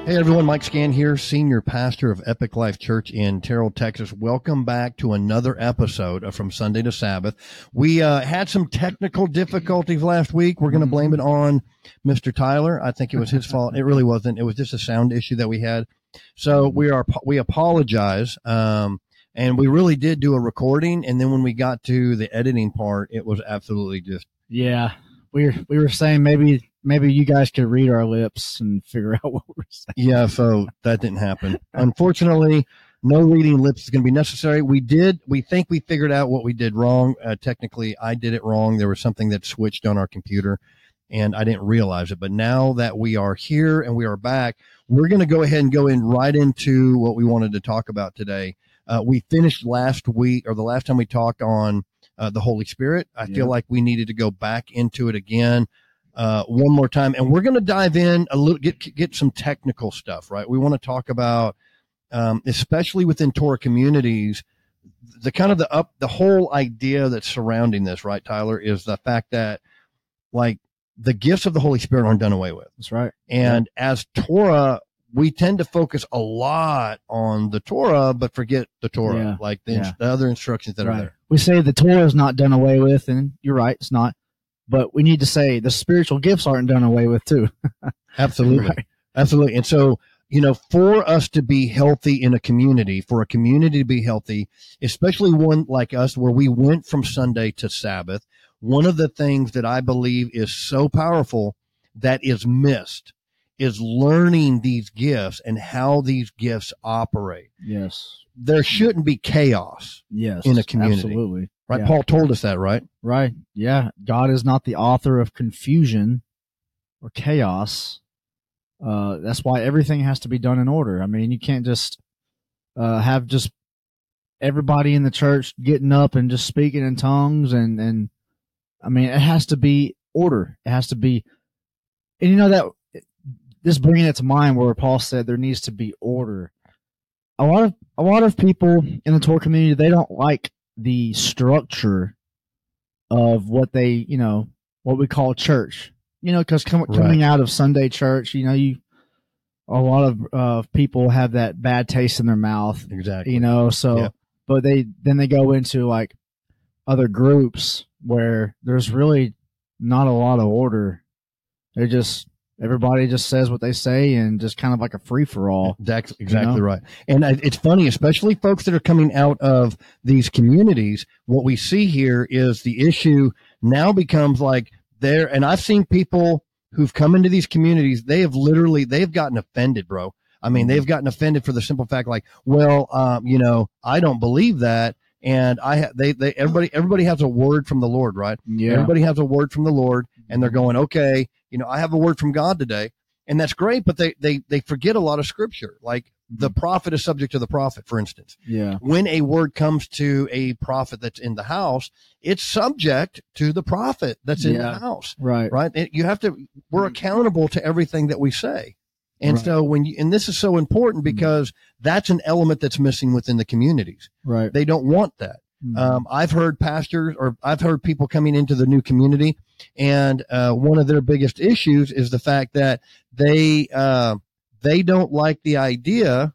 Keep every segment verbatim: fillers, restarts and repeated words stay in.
Hey everyone, Mike Scan here, senior pastor of Epic Life Church in Terrell, Texas. Welcome back to another episode of From Sunday to Sabbath. We uh, had some technical difficulties last week. We're going to blame it on Mister Tyler. I think it was his fault. It really wasn't. It was just a sound issue that we had. So we are we apologize, um, and we really did do a recording. And then when we got to the editing part, it was absolutely just yeah. We were, we were saying maybe maybe you guys could read our lips and figure out what we're saying. Yeah, so that didn't happen. Unfortunately, no reading lips is going to be necessary. We did, we think we figured out what we did wrong. Uh, technically, I did it wrong. There was something that switched on our computer, and I didn't realize it. But now that we are here and we are back, we're going to go ahead and go in right into what we wanted to talk about today. Uh, we finished last week, or the last time we talked on uh, the Holy Spirit. I Yeah. feel like we needed to go back into it again. Uh, one more time, and we're going to dive in a little, get get some technical stuff, right? We want to talk about, um, especially within Torah communities, the kind of the up, the whole idea that's surrounding this, right, Tyler, is the fact that, like, the gifts of the Holy Spirit aren't done away with. That's right. And as Torah, we tend to focus a lot on the Torah, but forget the Torah, Yeah. like the, Yeah. the other instructions that are Right. there. We say the Torah is not done away with, and you're right, it's not. But we need to say the spiritual gifts aren't done away with too. Absolutely. Right. Absolutely. And so, you know, for us to be healthy in a community, for a community to be healthy, especially one like us where we went from Sunday to Sabbath, one of the things that I believe is so powerful that is missed is learning these gifts and how these gifts operate. Yes. There shouldn't be chaos, Yes. In a community. Absolutely. right? Yeah. Paul told us that, right? Right. Yeah. God is not the author of confusion or chaos. Uh, that's why everything has to be done in order. I mean, you can't just uh, have just everybody in the church getting up and just speaking in tongues. And, and I mean, it has to be order. It has to be, and you know that, just bringing it to mind where Paul said there needs to be order. A lot of, a lot of people in the Torah community, they don't like the structure of what they, you know, what we call church, you know, because com- Right. coming out of Sunday church, you know, you, a lot of uh, people have that bad taste in their mouth, Exactly. you know, so, Yep. but they, then they go into like other groups where there's really not a lot of order. They just, everybody just says what they say and just kind of like a free for all. That's exactly You know? right. And I- it's funny, especially folks that are coming out of these communities, what we see here is the issue now becomes like there, and I've seen people who've come into these communities, they have literally, they've gotten offended, bro. I mean, they've gotten offended for the simple fact, like, well, um, you know, I don't believe that. And I, ha- they, they, everybody, everybody has a word from the Lord, right? Yeah. Everybody has a word from the Lord, and they're going, okay, you know, I have a word from God today, and that's great, but they, they, they forget a lot of scripture. Like the prophet is subject to the prophet, for instance. Yeah. When a word comes to a prophet that's in the house, it's subject to the prophet that's in Yeah. the house, Right. right? It, you have to, we're accountable to everything that we say. And Right. so when you, and this is so important because that's an element that's missing within the communities. Right. They don't want that. Mhm. Um, I've heard pastors or I've heard people coming into the new community, and uh, one of their biggest issues is the fact that they uh, they don't like the idea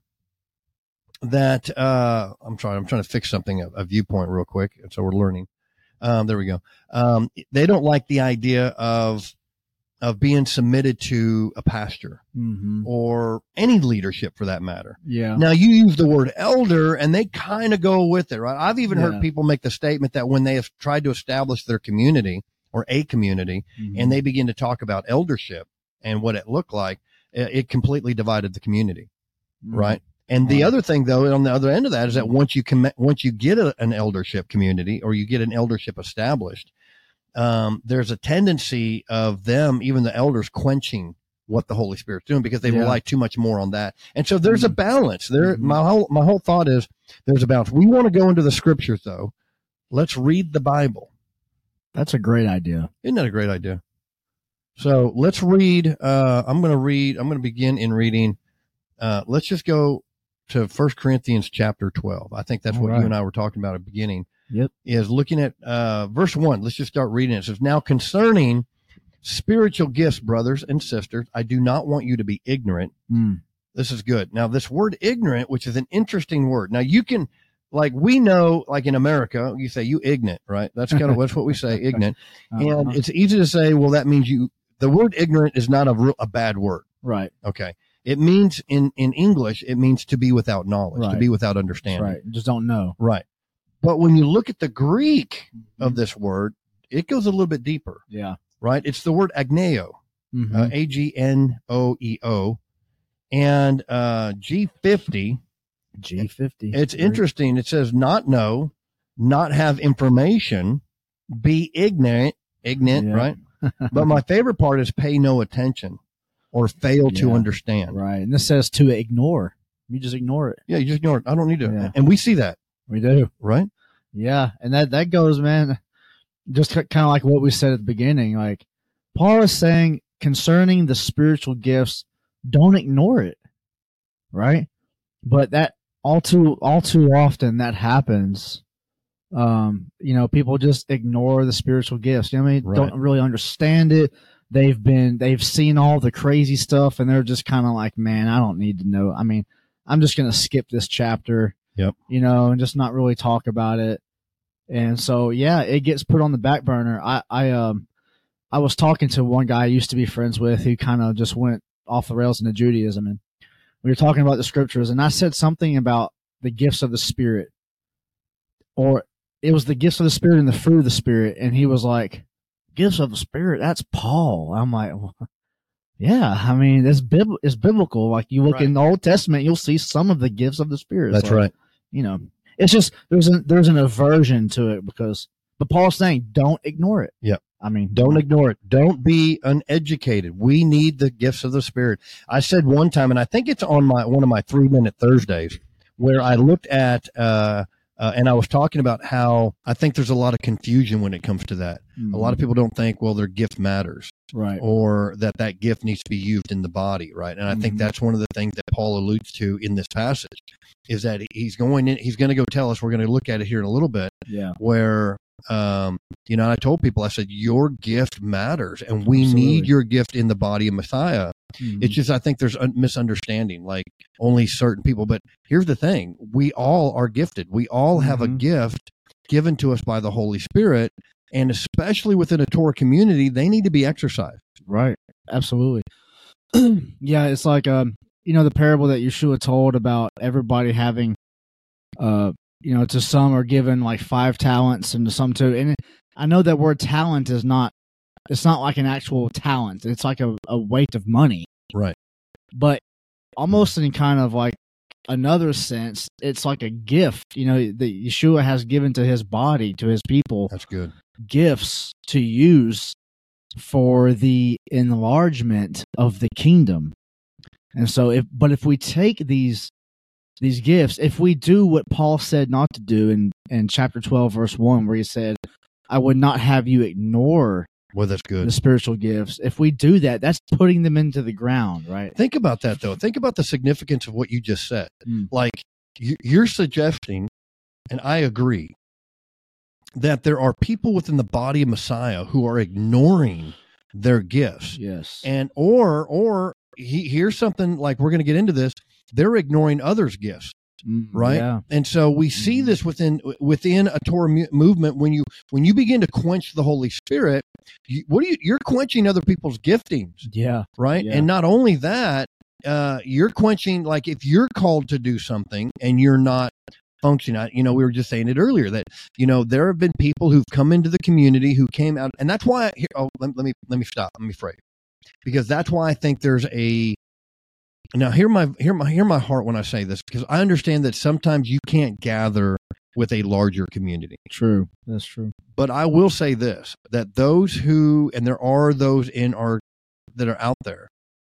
that uh, I'm trying I'm trying to fix something a, a viewpoint real quick, and so we're learning. Um, there we go. Um, they don't like the idea of of being submitted to a pastor Mhm. or any leadership for that matter. Yeah. Now you use the word elder and they kind of go with it, right? I've even Yeah. heard people make the statement that when they have tried to establish their community or a community Mhm. and they begin to talk about eldership and what it looked like, it it completely divided the community, Mhm. right? And the Right. other thing though, on the other end of that is that once you commit, once you get a, an eldership community or you get an eldership established, um, there's a tendency of them, even the elders, quenching what the Holy Spirit's doing because they Yeah. rely too much more on that. And so there's a Mhm. balance there. Mhm. My whole, my whole thought is there's a balance. We want to go into the scriptures though. Let's read the Bible. That's a great idea. Isn't that a great idea? So let's read, uh, I'm going to read, I'm going to begin in reading, uh, let's just go to First Corinthians chapter twelve. I think that's All what right. you and I were talking about at the beginning. Yep. Is looking at uh, verse one. Let's just start reading it. It says, now concerning spiritual gifts, brothers and sisters, I do not want you to be ignorant. Mm. This is good. Now, this word ignorant, which is an interesting word. Now, you can, like, we know, like in America, you say you ignorant, right? That's kind of that's what we say, ignorant. Uh-huh. And it's easy to say, well, that means you, the word ignorant is not a, real, a bad word. Right. Okay. It means in, in English, it means to be without knowledge, Right. to be without understanding. Right. Just don't know. Right. But when you look at the Greek of this word, it goes a little bit deeper, Yeah. right? It's the word agneo, Mhm. uh, A G N O E O, and uh, G fifty. G fifty. It's interesting. It says not know, not have information, be ignorant, ignorant, Yeah. right? But my favorite part is pay no attention or fail to Yeah. understand. Right. And this says to ignore. You just ignore it. Yeah, you just ignore it. I don't need to. Yeah. And we see that, We do. right? Yeah. And that, that goes, man, just kind of like what we said at the beginning. Like Paul is saying concerning the spiritual gifts, don't ignore it. Right. But that all too, all too often that happens. Um, you know, people just ignore the spiritual gifts. You know what I mean? Right. Don't really understand it. They've been, they've seen all the crazy stuff and they're just kind of like, man, I don't need to know. I mean, I'm just going to skip this chapter, Yep. you know, and just not really talk about it. And so, yeah, it gets put on the back burner. I, I, um, I was talking to one guy I used to be friends with who kind of just went off the rails into Judaism, and we were talking about the scriptures, and I said something about the gifts of the Spirit, or it was the gifts of the Spirit and the fruit of the Spirit, and he was like, gifts of the Spirit, that's Paul. I'm like, well, yeah, I mean, it's, bib- it's biblical. Like, you look Right. in the Old Testament, you'll see some of the gifts of the Spirit. That's Like, right. You know, it's just, there's an, there's an aversion to it because, but Paul's saying, don't ignore it. Yep. I mean, Don't ignore it. Don't be uneducated. We need the gifts of the Spirit. I said one time, and I think it's on my one of my three minute Thursdays, where I looked at uh, uh, and I was talking about how I think there's a lot of confusion when it comes to that. Mhm. A lot of people don't think, well, their gift matters, Right. or that that gift needs to be used in the body, right? And I think Mhm. that's one of the things that Paul alludes to in this passage, is that he's going in, he's going to go tell us. We're going to look at it here in a little bit, Yeah. where um you know, I told people, I said, your gift matters, and we Absolutely. need your gift in the body of Messiah. Mhm. It's just, I think there's a misunderstanding, like only certain people. But here's the thing, we all are gifted. We all have a Mhm. gift given to us by the Holy Spirit, and especially within a Torah community, they need to be exercised. Right. Absolutely. Yeah, it's like um, you know, the parable that Yeshua told about everybody having, uh, you know, to some are given like five talents and to some two. And I know that word talent is not, it's not like an actual talent. It's like a, a weight of money. Right. But almost in kind of like another sense, it's like a gift, you know, that Yeshua has given to his body, to his people, That's good. gifts to use for the enlargement of the kingdom. And so if but if we take these these gifts, if we do what Paul said not to do in, in chapter twelve, verse one, where he said, I would not have you ignore Well, that's good. the spiritual gifts. If we do that, that's putting them into the ground, right? Think about that, though. Think about the significance of what you just said. Mm. Like, you- you're suggesting, and I agree, that there are people within the body of Messiah who are ignoring their gifts. Yes. And or or he, here's something, like, we're going to get into this, they're ignoring others' gifts, Mm, right? Yeah. And so we see Mhm. this within within a Torah mu- movement. When you when you begin to quench the Holy Spirit, you, what are you you're quenching other people's giftings, Yeah. right? Yeah. And not only that, uh, you're quenching, like, if you're called to do something and you're not functioning, you know, we were just saying it earlier that, you know, there have been people who've come into the community who came out, and that's why, here, oh, let, let me, let me stop, let me phrase, because that's why I think there's a, now hear my, hear my, hear my heart when I say this, because I understand that sometimes you can't gather with a larger community. True. That's true. But I will say this, that those who, and there are those in our, that are out there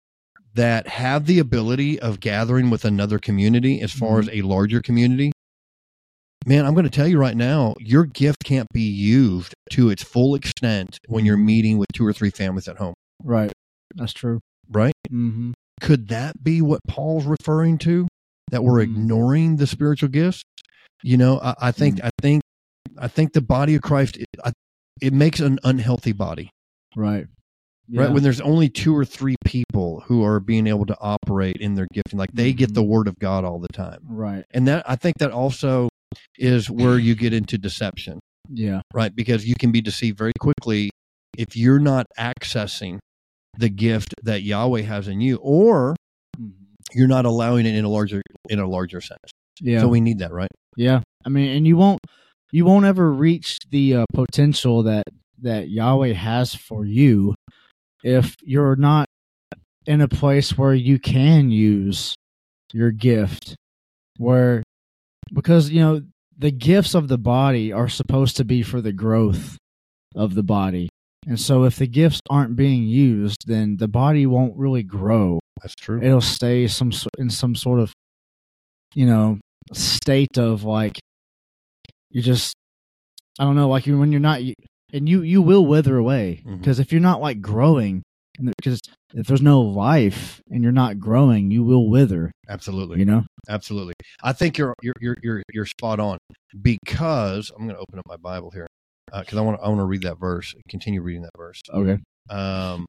that have the ability of gathering with another community as far Mhm. as a larger community, man, I'm going to tell you right now, your gift can't be used to its full extent when you're meeting with two or three families at home, Right. That's true. right? Mm-hmm. Could that be what Paul's referring to? That we're Mhm. ignoring the spiritual gifts? You know, I, I think, I think, I think the body of Christ, it, I, it makes an unhealthy body. Right. Yeah. right? When there's only two or three people who are being able to operate in their gifting, like they get the word of God all the time. Right. And that, I think that also is where you get into deception, Yeah. right? Because you can be deceived very quickly if you're not accessing the gift that Yahweh has in you, or you're not allowing it in a larger, in a larger sense. Yeah. So we need that, right? Yeah. I mean, and you won't, you won't ever reach the uh, potential that, that Yahweh has for you if you're not in a place where you can use your gift, where, because, you know, the gifts of the body are supposed to be for the growth of the body. And so if the gifts aren't being used, then the body won't really grow. That's true. It'll stay some in some sort of, you know, state of like, you just, I don't know, like you, when you're not, and you, you will wither away, because mm-hmm. if you're not like growing, because if there's no life and you're not growing, you will wither. Absolutely. You know? Absolutely. I think you're, you're, you're, you're, you're spot on, because I'm going to open up my Bible here. Uh, cause I want to, I want to read that verse, continue reading that verse. Okay. Um,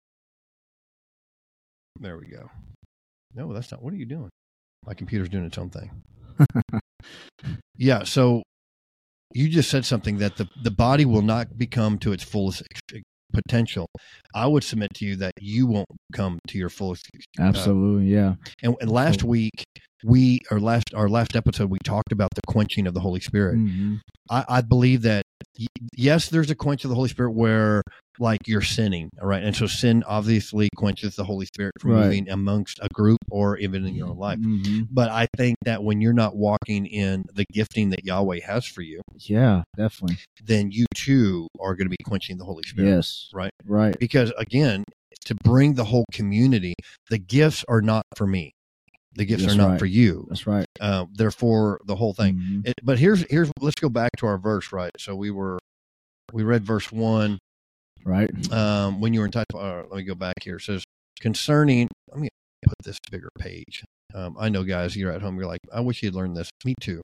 there we go. No, that's not, what are you doing? My computer's doing its own thing. Yeah. So you just said something that the, the body will not become to its fullest potential. I would submit to you that you won't come to your fullest. Uh, Absolutely. Yeah. And, and last week we, or last, our last episode, we talked about the quenching of the Holy Spirit. Mm-hmm. I, I believe that yes, there's a quench of the Holy Spirit where like you're sinning, all right? And so sin obviously quenches the Holy Spirit from right. moving amongst a group or even in your own life. Mm-hmm. But I think that when you're not walking in the gifting that Yahweh has for you, yeah, definitely, then you too are going to be quenching the Holy Spirit. Yes. Right? Right. Because again, to bring the whole community, the gifts are not for me. The gifts That's are not right. for you. That's right. Uh, they're for the whole thing. Mm-hmm. It, but here's here's let's go back to our verse, right? So we were we read verse one, right? Um, when you were in type, uh, let me go back here. It says concerning. Let me put this bigger page. Um, I know, guys, you're at home. You're like, I wish you'd learned this. Me too.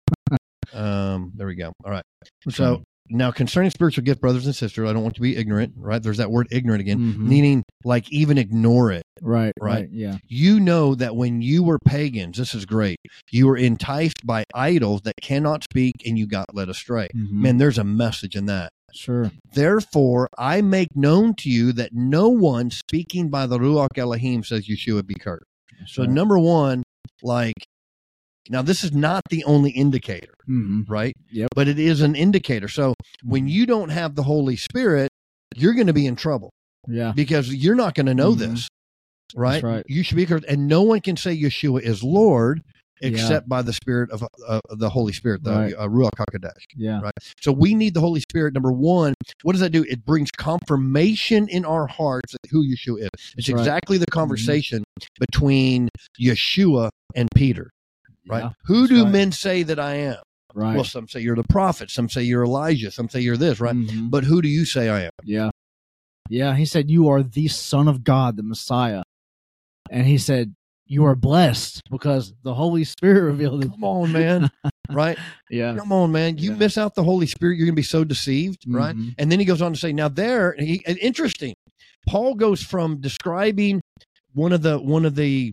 um, there we go. All right. So. Right. Now, concerning spiritual gift, brothers and sisters, I don't want to be ignorant, right? There's that word ignorant again, mm-hmm. meaning like even ignore it. Right, right. Right. Yeah. You know that when you were pagans, this is great, you were enticed by idols that cannot speak and you got led astray. Mm-hmm. Man, there's a message in that. Sure. Therefore, I make known to you that no one speaking by the Ruach Elohim says Yeshua be cursed. That's so right. Number one, like, now, this is not the only indicator, mm-hmm. right? Yep. But it is an indicator. So when you don't have the Holy Spirit, you're going to be in trouble. Yeah. Because you're not going to know mm-hmm. this, right? That's right? You should be cursed. And no one can say Yeshua is Lord except yeah. by by the Spirit of uh, the Holy Spirit, the right. uh, Ruach HaKodesh. Yeah. Right. So we need the Holy Spirit. Number one, what does that do? It brings confirmation in our hearts of who Yeshua is. It's That's exactly right. the conversation mm-hmm. between Yeshua and Peter. Right? Yeah, Who do right. men say that I am? Right. Well, some say you're the prophet. Some say you're Elijah. Some say you're this, right? Mm-hmm. But who do you say I am? Yeah. Yeah. He said, you are the Son of God, the Messiah. And he said, you are blessed because the Holy Spirit revealed it. Come on, man. Right? Yeah. Come on, man. You yeah. miss out the Holy Spirit, you're going to be so deceived, mm-hmm. right? And then he goes on to say, now there, he, interesting. Paul goes from describing one of the, one of the,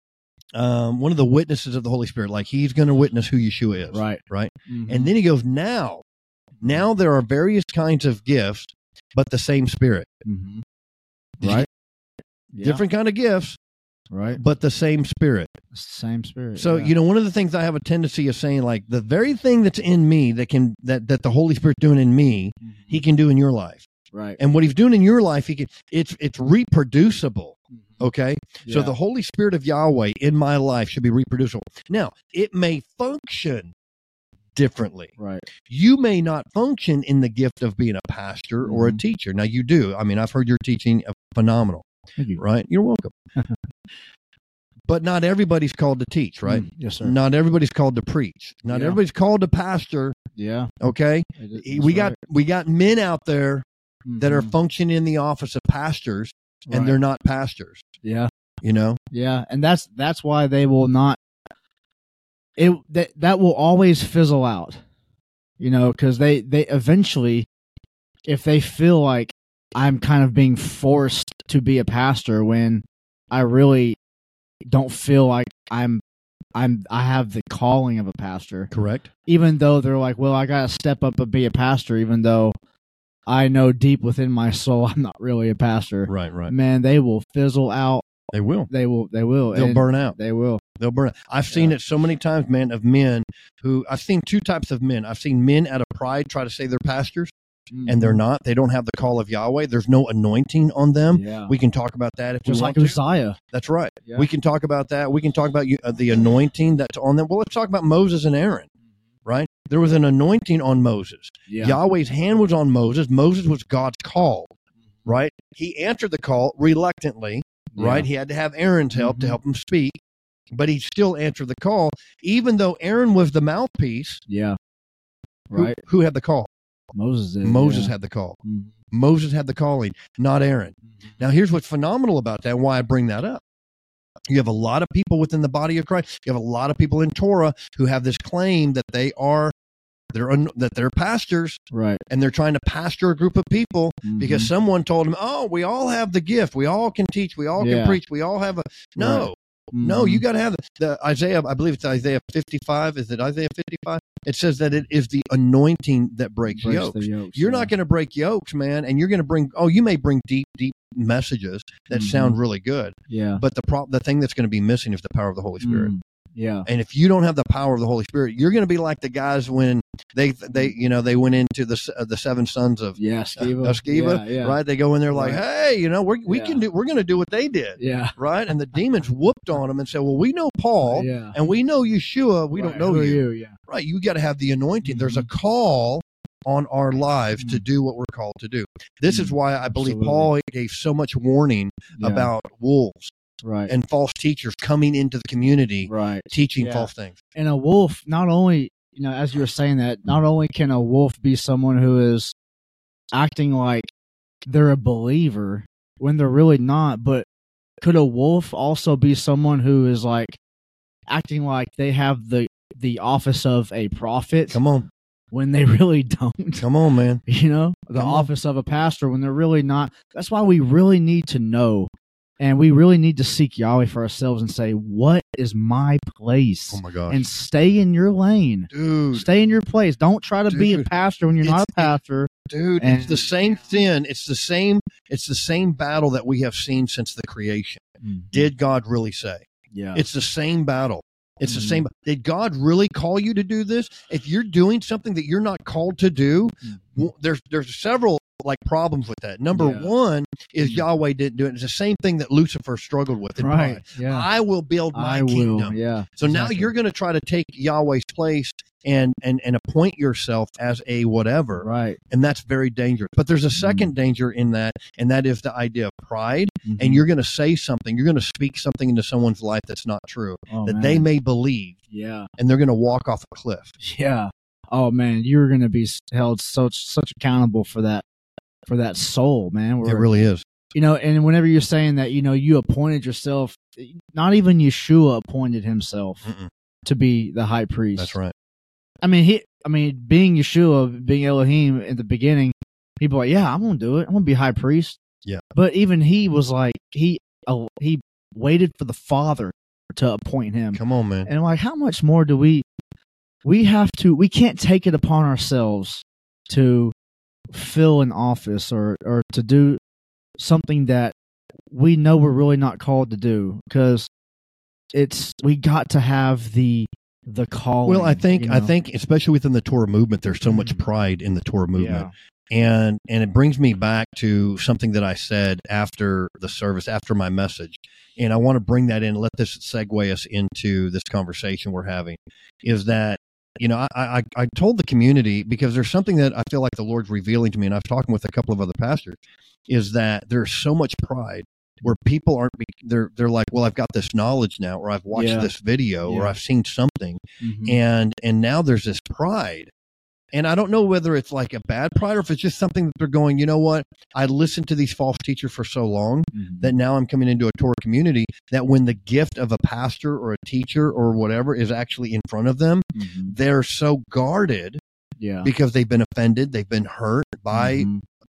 Um, one of the witnesses of the Holy Spirit, like he's going to witness who Yeshua is. Right. Right. Mm-hmm. And then he goes, now, now there are various kinds of gifts, but the same Spirit. Mm-hmm. Right. Yeah. Different kind of gifts. Right. But the same Spirit. It's the same Spirit. So, yeah. you know, one of the things I have a tendency of saying, like the very thing that's in me that can, that, that the Holy Spirit's doing in me, mm-hmm. he can do in your life. Right. And what he's doing in your life, he can, it's, it's reproducible. Okay. Yeah. So the Holy Spirit of Yahweh in my life should be reproducible. Now, it may function differently. Right. You may not function in the gift of being a pastor mm-hmm. or a teacher. Now you do. I mean, I've heard your teaching phenomenal. Thank you. Right. You're welcome. But not everybody's called to teach, right? Mm, yes, sir. Not everybody's called to preach. Not yeah. everybody's called to pastor. Yeah. Okay. That's we got, right. we got men out there mm-hmm. that are functioning in the office of pastors. Right. And they're not pastors. Yeah. You know? Yeah. And that's that's why they will not it that that will always fizzle out. You know, because they, they eventually, if they feel like I'm kind of being forced to be a pastor when I really don't feel like I'm I'm I have the calling of a pastor. Correct. Even though they're like, well, I gotta step up and be a pastor, even though I know deep within my soul I'm not really a pastor. Right, right. Man, they will fizzle out. They will. They will. They will. They'll and burn out. They will. They'll burn out. I've seen Yeah. it so many times, man, of men who I've seen two types of men. I've seen men out of pride try to say they're pastors, Mm-hmm. and they're not. They don't have the call of Yahweh. There's no anointing on them. Yeah. We can talk about that if Just we like want to. Uzziah. That's right. Yeah. We can talk about that. We can talk about you, uh, the anointing that's on them. Well, let's talk about Moses and Aaron, right? There was an anointing on Moses. Yeah. Yahweh's hand was on Moses. Moses was God's call, right? He answered the call reluctantly, right? Yeah. He had to have Aaron's help Mhm. to help him speak, but he still answered the call, even though Aaron was the mouthpiece. Yeah. Who- Right. Who, had the call? Moses did. Moses yeah. had the call. Mhm. Moses had the calling, not Aaron. Now, here's what's phenomenal about that, and why I bring that up. You have a lot of people within the body of Christ. You have a lot of people in Torah who have this claim that they are, they're un, that they're pastors, Right. and they're trying to pastor a group of people because Mhm. someone told them, "Oh, we all have the gift. We all can teach. We all Yeah. can preach. We all have a." No, no, Mhm. you got to have the, the Isaiah. I believe it's Isaiah fifty-five. Is it Isaiah fifty-five? It says that it is the anointing that breaks, Breaks yokes. the yokes, You're yeah. not going to break yokes, man, and you're going to bring. Oh, you may bring deep, deep messages that Mhm. sound really good, Yeah. but the pro- the thing that's going to be missing is the power of the Holy Spirit. Mm. Yeah. And if you don't have the power of the Holy Spirit, you're going to be like the guys when they they you know they went into the uh, the seven sons of Yeah. uh, Skiva. of Sceva, Yeah. Yeah. right? They go in there like, Right. hey, you know, we're, we Yeah. can do we're going to do what they did, Yeah. right? And the demons whooped on them and said, well, we know Paul Yeah. and we know Yeshua, we Right. don't know Who are you. you. Yeah. Right? You got to have the anointing. There's a Mhm. call on our lives to Mhm. do what we're called to do. This is Mhm. why I believe Absolutely. Paul gave so much warning Yeah. about wolves Right. and false teachers coming into the community right. teaching Yeah. false things. And a wolf, not only, you know, as you were saying that, not only can a wolf be someone who is acting like they're a believer when they're really not, but could a wolf also be someone who is like acting like they have the the office of a prophet Come on. when they really don't? Come on, man. You know, the Come on. office of a pastor when they're really not. That's why we really need to know. And we really need to seek Yahweh for ourselves and say, what is my place? Oh my gosh. And stay in your lane. Dude, Stay in your place. Don't try to be a Dude, pastor when you're not a it's- pastor. dude, And- it's the same sin. It's the same it's the same battle that we have seen since the creation. Did God really say? Yeah. It's the same battle. It's the Mhm. same. Did God really call you to do this? If you're doing something that you're not called to do, w- there's there's several like problems with that. Number Yeah. one is Mhm. Yahweh didn't do it. It's the same thing that Lucifer struggled with in right. pride. Yeah. I will build my I will. kingdom. Yeah. So now Exactly. you're going to try to take Yahweh's place and and and appoint yourself as a whatever, right. and that's very dangerous. But there's a Mm-hmm. second danger in that, and that is the idea of pride. Mhm. And you're going to say something, you're going to speak something into someone's life that's not true, Oh, that man. they may believe, Yeah. and they're going to walk off a cliff. Yeah. Oh man, you're going to be held so such accountable for that for that soul, man. It Where- really is. You know, and whenever you're saying that, you know, you appointed yourself, not even Yeshua appointed himself Mm-mm. to be the high priest. That's right. I mean, he, I mean, being Yeshua, being Elohim at the beginning, people are like, yeah, I'm gonna do it. I'm gonna be high priest. Yeah. But even he was like, he, uh, he waited for the Father to appoint him. Come on, man. And like, how much more do we? We have to. We can't take it upon ourselves to fill an office or or to do something that we know we're really not called to do, because it's we got to have the the calling. Well, I think you I know? think especially within the Torah movement, there's so much pride in the Torah movement. And and it brings me back to something that I said after the service, after my message. And I want to bring that in, let this segue us into this conversation we're having, is that, you know, I, I, I told the community, because there's something that I feel like the Lord's revealing to me, and I've talked with a couple of other pastors, is that there's so much pride where people aren't, be, they're, they're like, well, I've got this knowledge now, or I've watched Yeah. this video, or Yeah. I've seen something. Mhm. And, and now there's this pride. And I don't know whether it's like a bad pride or if it's just something that they're going, you know what? I listened to these false teachers for so long Mhm. that now I'm coming into a Torah community that when the gift of a pastor or a teacher or whatever is actually in front of them, Mhm. they're so guarded yeah because they've been offended, they've been hurt by Mhm.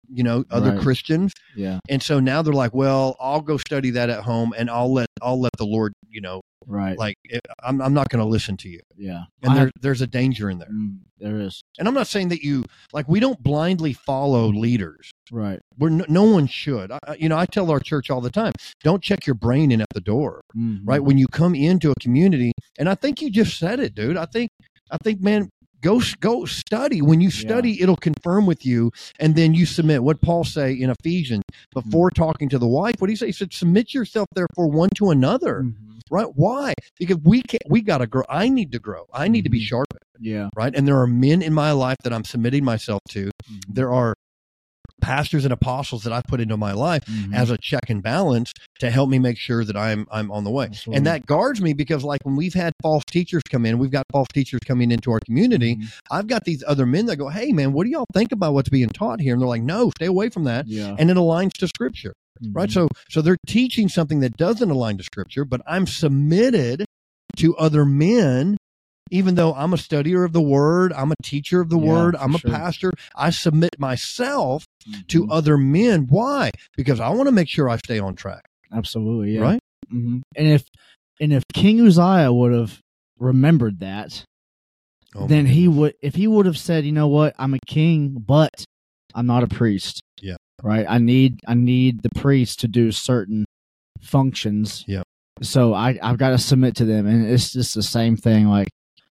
you know, other Right. Christians. Yeah. And so now they're like, well, I'll go study that at home and I'll let, I'll let the Lord, you know, Right. like, it, I'm, I'm not going to listen to you. Yeah. And I there, have- there's a danger in there. mm, there is. And I'm not saying that you, like, we don't blindly follow leaders. Right. We're no, no one should. I, you know, I tell our church all the time, don't check your brain in at the door, Mhm. right? When you come into a community, and I think you just said it, dude. I think, I think, man, go go study. When you study, it'll confirm with you, and then you submit. What Paul say in Ephesians before Mm-hmm. talking to the wife? What did he say? He said, "Submit yourself, therefore, one to another." Mhm. Right? Why? Because we can't. We got to grow. I need to grow. I need to be Mhm. sharpened. Yeah. Right? And there are men in my life that I'm submitting myself to. Mhm. There are pastors and apostles that I put into my life Mhm. as a check and balance to help me make sure that I'm I'm on the way. Absolutely. And that guards me because, like, when we've had false teachers come in, we've got false teachers coming into our community. Mhm. I've got these other men that go, "Hey, man, what do y'all think about what's being taught here?" And they're like, "No, stay away from that." Yeah. And it aligns to Scripture, right? Mhm. So so they're teaching something that doesn't align to Scripture, but I'm submitted to other men. Even though I'm a studier of the word, I'm a teacher of the Yeah, word, for I'm a sure. pastor, I submit myself to Mhm. other men. Why? Because I want to make sure I stay on track, Absolutely. Yeah. right? Mhm. And if and if King Uzziah would have remembered that, Oh, then he would. If he would have said, "You know what? I'm a king, but I'm not a priest." Yeah. Right. I need I need the priest to do certain functions. Yeah. So I I've got to submit to them, and it's just the same thing. Like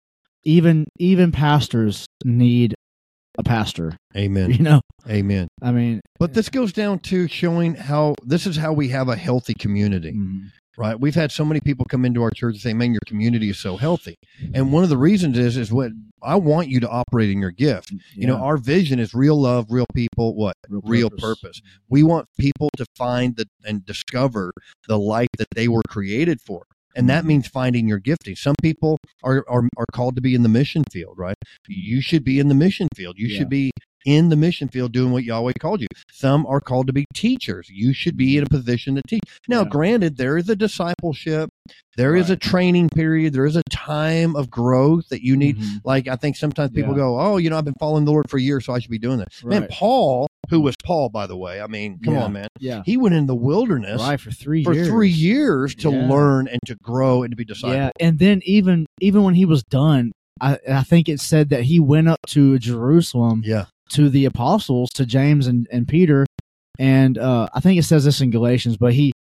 even even pastors need a pastor. Amen. You know. Amen. I mean. But this goes down to showing how this is how we have a healthy community, Mhm. right? We've had so many people come into our church and say, "Man, your community is so healthy." And one of the reasons is is what I want you to operate in your gift. You know, Yeah. our vision is real love, real people, what? Real purpose. We want people to find the, and discover the life that they were created for. And that means finding your gifting. Some people are, are, are called to be in the mission field, right? You should be in the mission field. You Yeah. should be in the mission field doing what Yahweh called you. Some are called to be teachers. You should be in a position to teach. Now, Yeah. granted, there is a discipleship. There is a Right. training period. There is a time of growth that you need. Mhm. Like, I think sometimes people Yeah. go, "Oh, you know, I've been following the Lord for years, so I should be doing that." Man, Right. Paul, who was Paul, by the way, I mean, come Yeah. on, man. Yeah. He went in the wilderness Right, for three for years. three years to Yeah. learn and to grow and to be discipled. Yeah, and then even even when he was done, I I think it said that he went up to Jerusalem Yeah. to the apostles, to James and, and Peter, and uh, I think it says this in Galatians, but he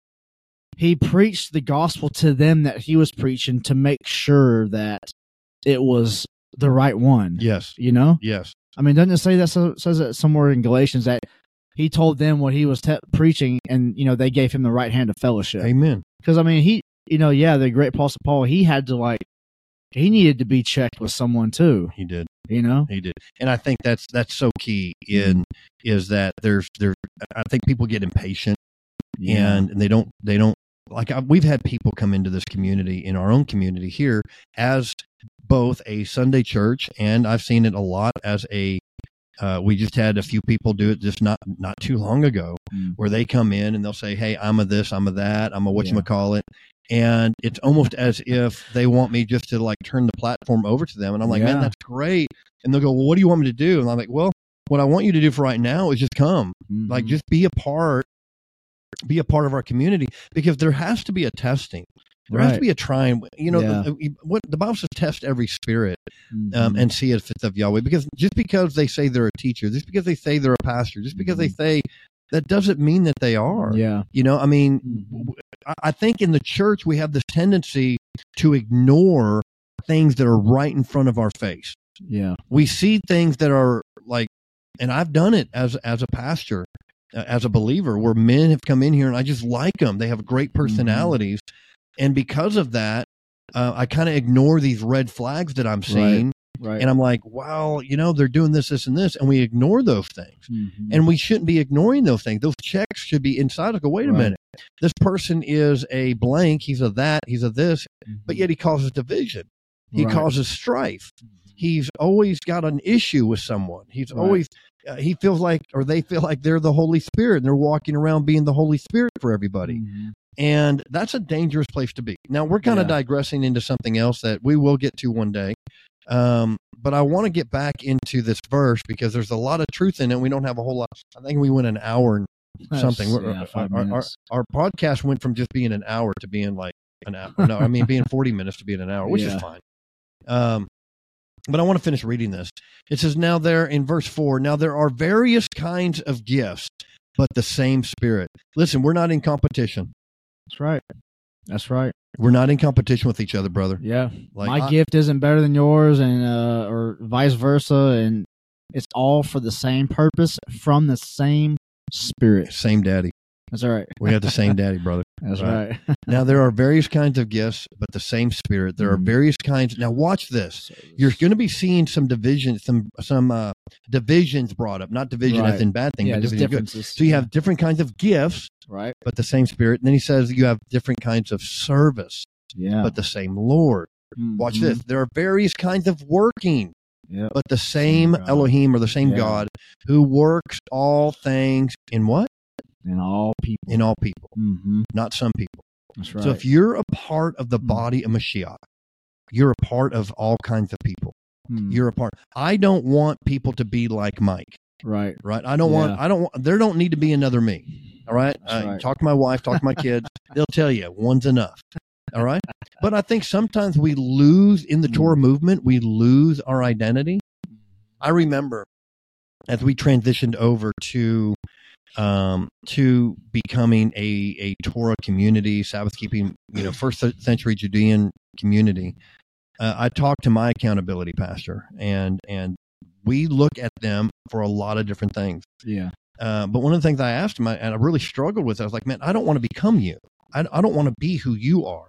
he preached the gospel to them that he was preaching to make sure that it was the right one. Yes. You know, Yes. I mean, doesn't it say that? So, says it somewhere in Galatians that he told them what he was te- preaching, and you know they gave him the right hand of fellowship. Amen. Because I mean, he, you know, yeah, the great Apostle Paul, he had to like, he needed to be checked with someone too. He did. You know, He did. And I think that's that's so key in is that there's there I think people get impatient and they don't they don't like I, we've had people come into this community in our own community here as both a Sunday church, and I've seen it a lot as a uh, we just had a few people do it just not not too long ago Mm. where they come in and they'll say, "Hey, I'm a this, I'm a that, I'm a Yeah. whatchamacallit." And it's almost as if they want me just to like turn the platform over to them. And I'm like, man, Yeah. that's great. And they'll go, "Well, what do you want me to do?" And I'm like, well, what I want you to do for right now is just come. Mhm. Like, just be a part, be a part of our community, because there has to be a testing. There has to Right. be a trying. You know, Yeah. the, what the Bible says, test every spirit Mhm. um, and see if it's of Yahweh. Because just because they say they're a teacher, just because they say they're a pastor, just because they say, that doesn't mean that they are. yeah, You know, I mean, Mhm. w- I- I think in the church we have this tendency to ignore things that are right in front of our face. yeah, We see things that are like, and I've done it as as a pastor, uh, as a believer, where men have come in here and I just like them. They have great personalities, and because of that, uh, I kind of ignore these red flags that I'm seeing, right. and I'm like, well, you know, they're doing this, this, and this, and we ignore those things. Mhm. And we shouldn't be ignoring those things. Those checks should be inside. I go, wait a Right. minute. This person is a blank. He's a that. He's a this. Mhm. But yet he causes division. He Right. causes strife. He's always got an issue with someone. He's Right. always, uh, he feels like, or they feel like they're the Holy Spirit and they're walking around being the Holy Spirit for everybody. Mhm. And that's a dangerous place to be. Now, we're kind of Yeah. digressing into something else that we will get to one day. Um, but I want to get back into this verse because there's a lot of truth in it. We don't have a whole lot. I think we went an hour and something. Yeah, our, five our, our, minutes. our podcast went from just being an hour to being like an hour. No, I mean being forty minutes to being an hour, which Yeah. is fine. Um, but I want to finish reading this. It says, now there in verse four, now there are various kinds of gifts, but the same Spirit. Listen, we're not in competition. That's right. That's right. We're not in competition with each other, brother. Yeah. Like My I- gift isn't better than yours, and uh, or vice versa, and it's all for the same purpose from the same Spirit. Same daddy. That's all right. We got the same daddy, brother. That's Right. right. Now there are various kinds of gifts, but the same Spirit. There are Mhm. various kinds. Now watch this. You're going to be seeing some divisions, some some uh, divisions brought up. Not division Right. as in bad thing, yeah, but just division good. differences. So you have different kinds of gifts, right. but the same Spirit. And then he says you have different kinds of service, Yeah. but the same Lord. Watch Mhm. this. There are various kinds of working, Yeah. but the same God. Elohim or the same Yeah. God who works all things in what? And all people. In all people, Mm-hmm. not some people. That's right. So if you're a part of the Mm. body of Mashiach, you're a part of all kinds of people. Mm. You're a part. I don't want people to be like Mike, right. right? I don't want, Yeah. I don't want, there don't need to be another me. All right. That's Uh, right. Talk to my wife, talk to my kids. They'll tell you one's enough. All right. But I think sometimes we lose in the Mm. Torah movement, we lose our identity. I remember as we transitioned over to, um, to becoming a, a Torah community, Sabbath keeping, you know, first century Judean community. Uh, I talked to my accountability pastor, and and we look at them for a lot of different things. Yeah. Uh, but one of the things I asked him, I, and I really struggled with, I was like, man, I don't want to become you. I, I don't want to be who you are.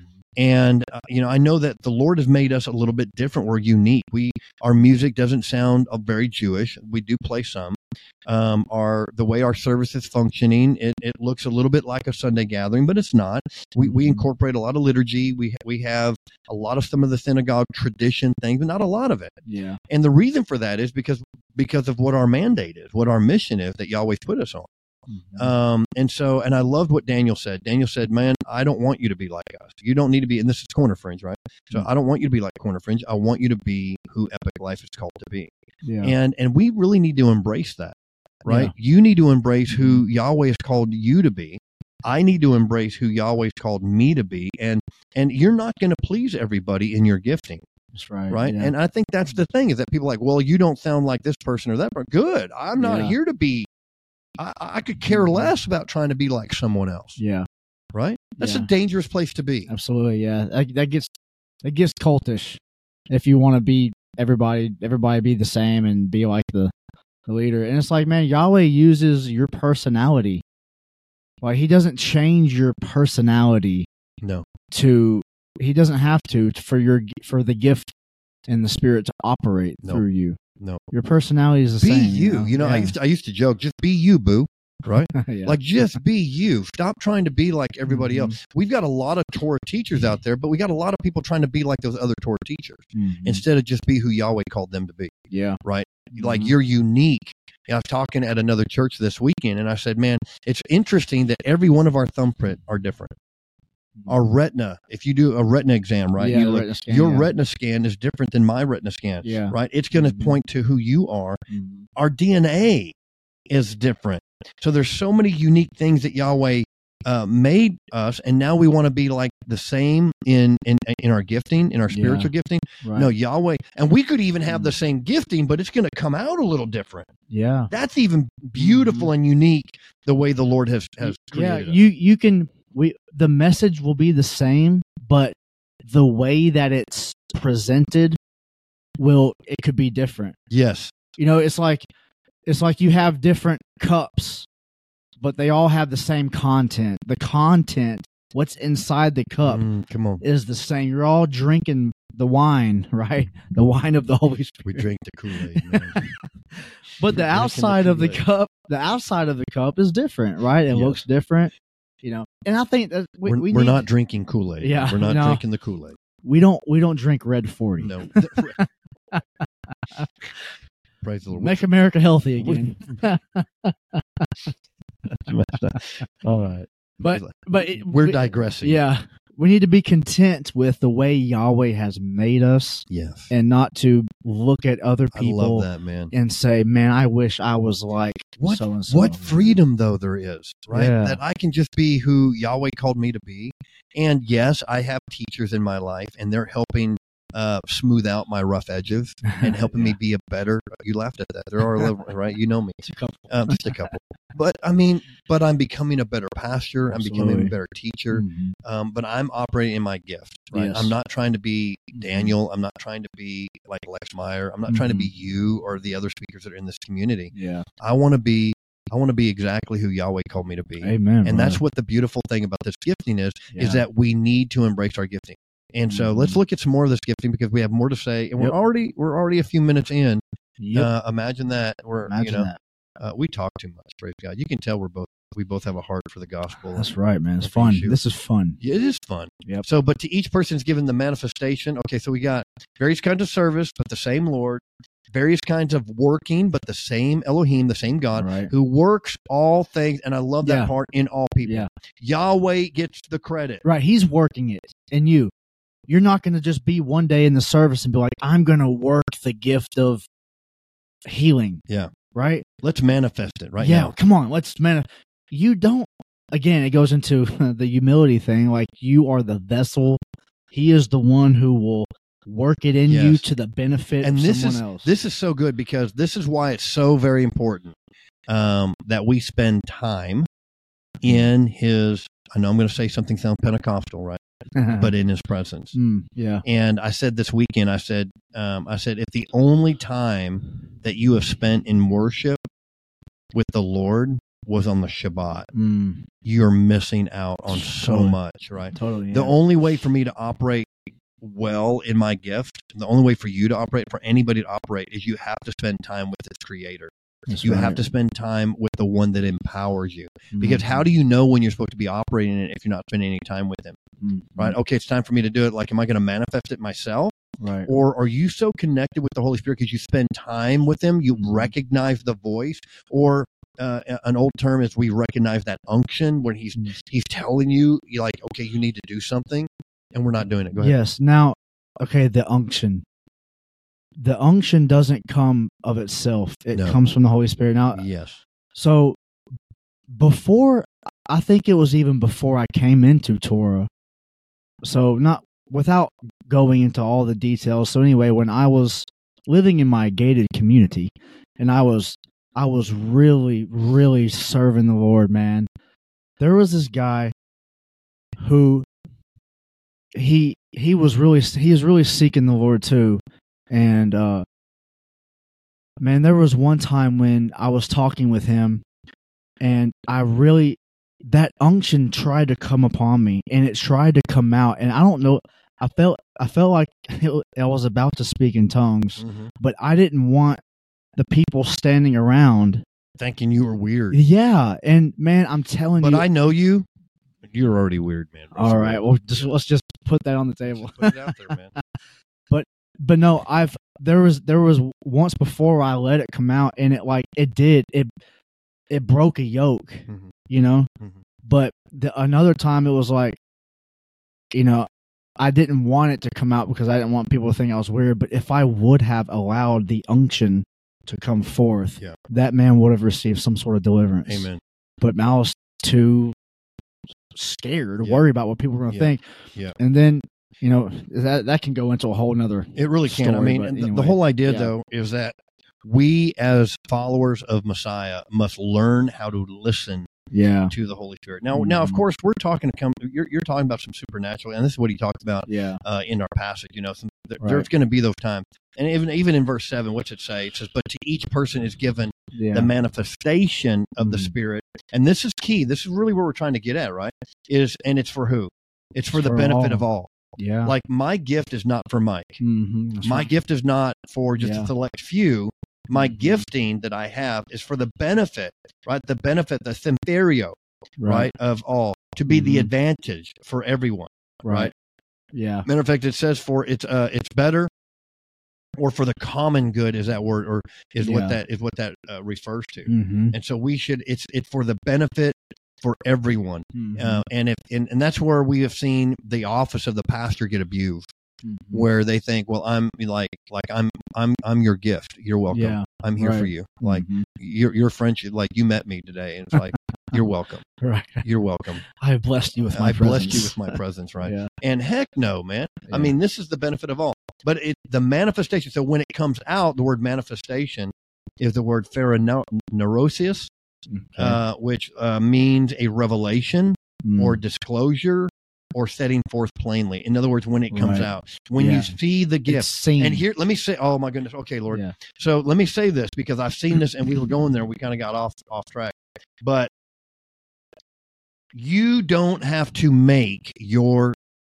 And uh, you know, I know that the Lord has made us a little bit different. We're unique. We our music doesn't sound uh, very Jewish. We do play some. Um, our the way our service is functioning, it, it looks a little bit like a Sunday gathering, but it's not. We we incorporate a lot of liturgy. We we have a lot of some of the synagogue tradition things, but not a lot of it. Yeah. And the reason for that is because because of what our mandate is, what our mission is that Yahweh's put us on. Mhm. Um, and so, and I loved what Daniel said. Daniel said, man, I don't want you to be like us. You don't need to be, and this is Corner Fringe, right? So Mhm. I don't want you to be like Corner Fringe. I want you to be who Epic Life is called to be. yeah. And, and we really need to embrace that, right? Yeah. You need to embrace who Yahweh has called you to be. I need to embrace who Yahweh's called me to be. And, and you're not going to please everybody in your gifting. That's right. Right. Yeah. And I think that's the thing is that people are like, well, you don't sound like this person or that person. Good. I'm not Yeah. here to be, I, I could care less about trying to be like someone else. yeah. Right. That's Yeah. a dangerous place to be. Absolutely. Yeah. That, that gets that gets cultish if you want to be everybody. Everybody be the same and be like the the leader. And it's like, man, Yahweh uses your personality. Like he doesn't change your personality No. to. He doesn't have to for your for the gift and the Spirit to operate No. through you. No. Your personality is the Be same. you. You know, I Yeah. used to, I used to joke, just be you, boo. Right. Yeah. Like just be you. Stop trying to be like everybody Mhm. else. We've got a lot of Torah teachers out there, but we got a lot of people trying to be like those other Torah teachers Mhm. instead of just be who Yahweh called them to be. yeah. Right. Like Mhm. you're unique. I was talking at another church this weekend and I said, man, it's interesting that every one of our thumbprint are different. Our retina, if you do a retina exam, right? Yeah, you the look, retina scan, your yeah. retina scan is different than my retina scan. Yeah. Right. It's going to Mhm. point to who you are. Mhm. Our D N A is different. So there's so many unique things that Yahweh uh, made us, and now we want to be like the same in in in our gifting, in our spiritual gifting. Right. No, Yahweh, and we could even have Mhm. the same gifting, but it's going to come out a little different. Yeah. That's even beautiful and unique the way the Lord has has Yeah, created. us. you you can we the message will be the same, but the way that it's presented will it could be different. Yes, You know, it's like it's like you have different cups, but they all have the same content. The content, what's inside the cup Mm, come on, is the same. You're all drinking the wine, right? The wine of the Holy we Spirit. drink the Kool Aid. Man. But the Drinking the outside of the Kool-Aid. cup, the outside of the cup is different, right? It Yes. looks different, you know. And I think that we, we're we we're need- not drinking Kool Aid. Yeah, we're not no. drinking the Kool Aid. we don't we don't drink Red forty. No. Praise the Lord. Make America healthy again. All right. but but it, We're we- digressing. Yeah, we need to be content with the way Yahweh has made us, Yes. and not to look at other I people love that, man. and say, "Man, I wish I was like What, so and so." what freedom, though, there is, right? Yeah. That I can just be who Yahweh called me to be. And yes, I have teachers in my life, and they're helping uh, smooth out my rough edges and helping Yeah. me be a better. You laughed at that. There are a little, right? You know me. Just a couple. Um, just a couple. But I mean, but I'm becoming a better pastor. I'm becoming Absolutely. a better teacher. Mhm. Um, but I'm operating in my gift, right? Yes. I'm not trying to be Daniel. I'm not trying to be like Lex Meyer. I'm not trying to be you or the other speakers that are in this community. Yeah. I want to be, I want to be exactly who Yahweh called me to be. Amen. And that's brother. what the beautiful thing about this gifting is, Yeah. is that we need to embrace our gifting. And so Mhm. let's look at some more of this gifting because we have more to say. And Yep. we're already, we're already a few minutes in. Yep. Uh, imagine that. We're, Imagine you know, that. uh, we talk too much. Praise God. You can tell we're both, we both have a heart for the gospel. That's right, man. It's That's an fun. issue. This is fun. It is fun. Yep. So, but to each person's given the manifestation. Okay, so we got various kinds of service, but the same Lord. Various kinds of working, but the same Elohim, the same God, Right. who works all things. And I love that Yeah. part in all people. Yeah. Yahweh gets the credit. Right. He's working it. And you, you're not going to just be one day in the service and be like, I'm going to work the gift of healing. Yeah. Right. Let's manifest it right yeah. now. Come on. Let's man. You don't, again, it goes into the humility thing. Like, you are the vessel. He is the one who will work it in Yes. you to the benefit And of this someone is else. this is so good because this is why it's so very important um, that we spend time in His. I know I'm going to say something sound Pentecostal, right? But in His presence. Mm, yeah. And I said this weekend, I said, um, I said, if the only time that you have spent in worship with the Lord was on the Shabbat, Mm, you're missing out on so Totally. much, right? totally. The yeah. only way for me to operate well in my gift, the only way for you to operate, for anybody to operate, is you have to spend time with its creator. That's You right. have to spend time with the one that empowers you. Because Mhm. how do you know when you're supposed to be operating it if you're not spending any time with Him? Mhm. Right? Okay, it's time for me to do it. Like, am I going to manifest it myself? Right. Or are you so connected with the Holy Spirit because you spend time with Him, you Mhm. recognize the voice? Or uh, an old term is we recognize that unction when He's Mhm. He's telling you, you're like, okay, you need to do something, and we're not doing it. Go ahead. Yes. Now, okay, the unction. The unction doesn't come of itself. It No. comes from the Holy Spirit. Now, Yes. so before, I think it was even before I came into Torah. So not without going into all the details. So anyway, when I was living in my gated community, and I was I was really really serving the Lord, man. There was this guy who he he was really he was really seeking the Lord too, and uh, man, there was one time when I was talking with him, and I really that unction tried to come upon me, and it tried to come out, and I don't know. I felt I felt like it, I was about to speak in tongues, Mm-hmm. but I didn't want the people standing around. Thinking you were weird. Yeah, and man, I'm telling But you. I know you. You're already weird, man. all right, well, just, let's just put that on the table. Just put it out there, man. But no, I've there was there was once before I let it come out, and it like it did it it broke a yoke, Mhm. you know. Mhm. But the, another time it was like, you know, I didn't want it to come out because I didn't want people to think I was weird. But if I would have allowed the unction to come forth, Yeah. that man would have received some sort of deliverance. Amen. But I was too scared, Yeah. worried about what people were going to Yeah. think. Yeah. And then, you know, that that can go into a whole nother. It really can. I story, mean, but and the, the anyway. whole idea, Yeah. though, is that we as followers of Messiah must learn how to listen Yeah. to the Holy Spirit. Now, now, of Mhm. course, we're talking to come. You're, you're talking about some supernatural, and this is what he talked about Yeah. uh, in our passage. You know, some, there- Right. there's going to be those times, and even even in verse seven, what's it say? It says, "But to each person is given Yeah. the manifestation of the Mhm. Spirit," and this is key. This is really what we're trying to get at, right? Is and it's for who? It's for the For benefit all. of all. Yeah. Like my gift is not for Mike. Mhm. My gift is not for just Yeah. a select few. My Mhm. gifting that I have is for the benefit, right? The benefit, the sympherio, right, of all, to be the Mhm. advantage for everyone, right? Yeah. Matter of fact, it says for it's uh it's better, or for the common good is that word, or is Yeah. what that is what that uh, refers to. Mm-hmm. And so we should it's it's for the benefit for everyone. Mhm. Uh, and if and, and that's where we have seen the office of the pastor get abused, Mhm. where they think, well, I'm like like I'm I'm I'm your gift. You're welcome. Yeah, I'm here for right. you. Like Mhm. your your friendship, like you met me today, and it's like you're welcome. Right. You're welcome. I have blessed you with my I presence. blessed you with my presence, right? Yeah. And heck no, man. I Yeah. mean, this is the benefit of all. But it the manifestation. So when it comes out, the word manifestation is the word pharoneurosis, Okay. uh, which uh, means a revelation Mm. or disclosure or setting forth plainly. In other words, when it comes Right. out, when Yeah. you see the It's gift. seen. And here, let me say, oh my goodness. Okay, Lord. Yeah. So let me say this because I've seen this and we were going there. We kind of got off, off track. But you don't have to make your,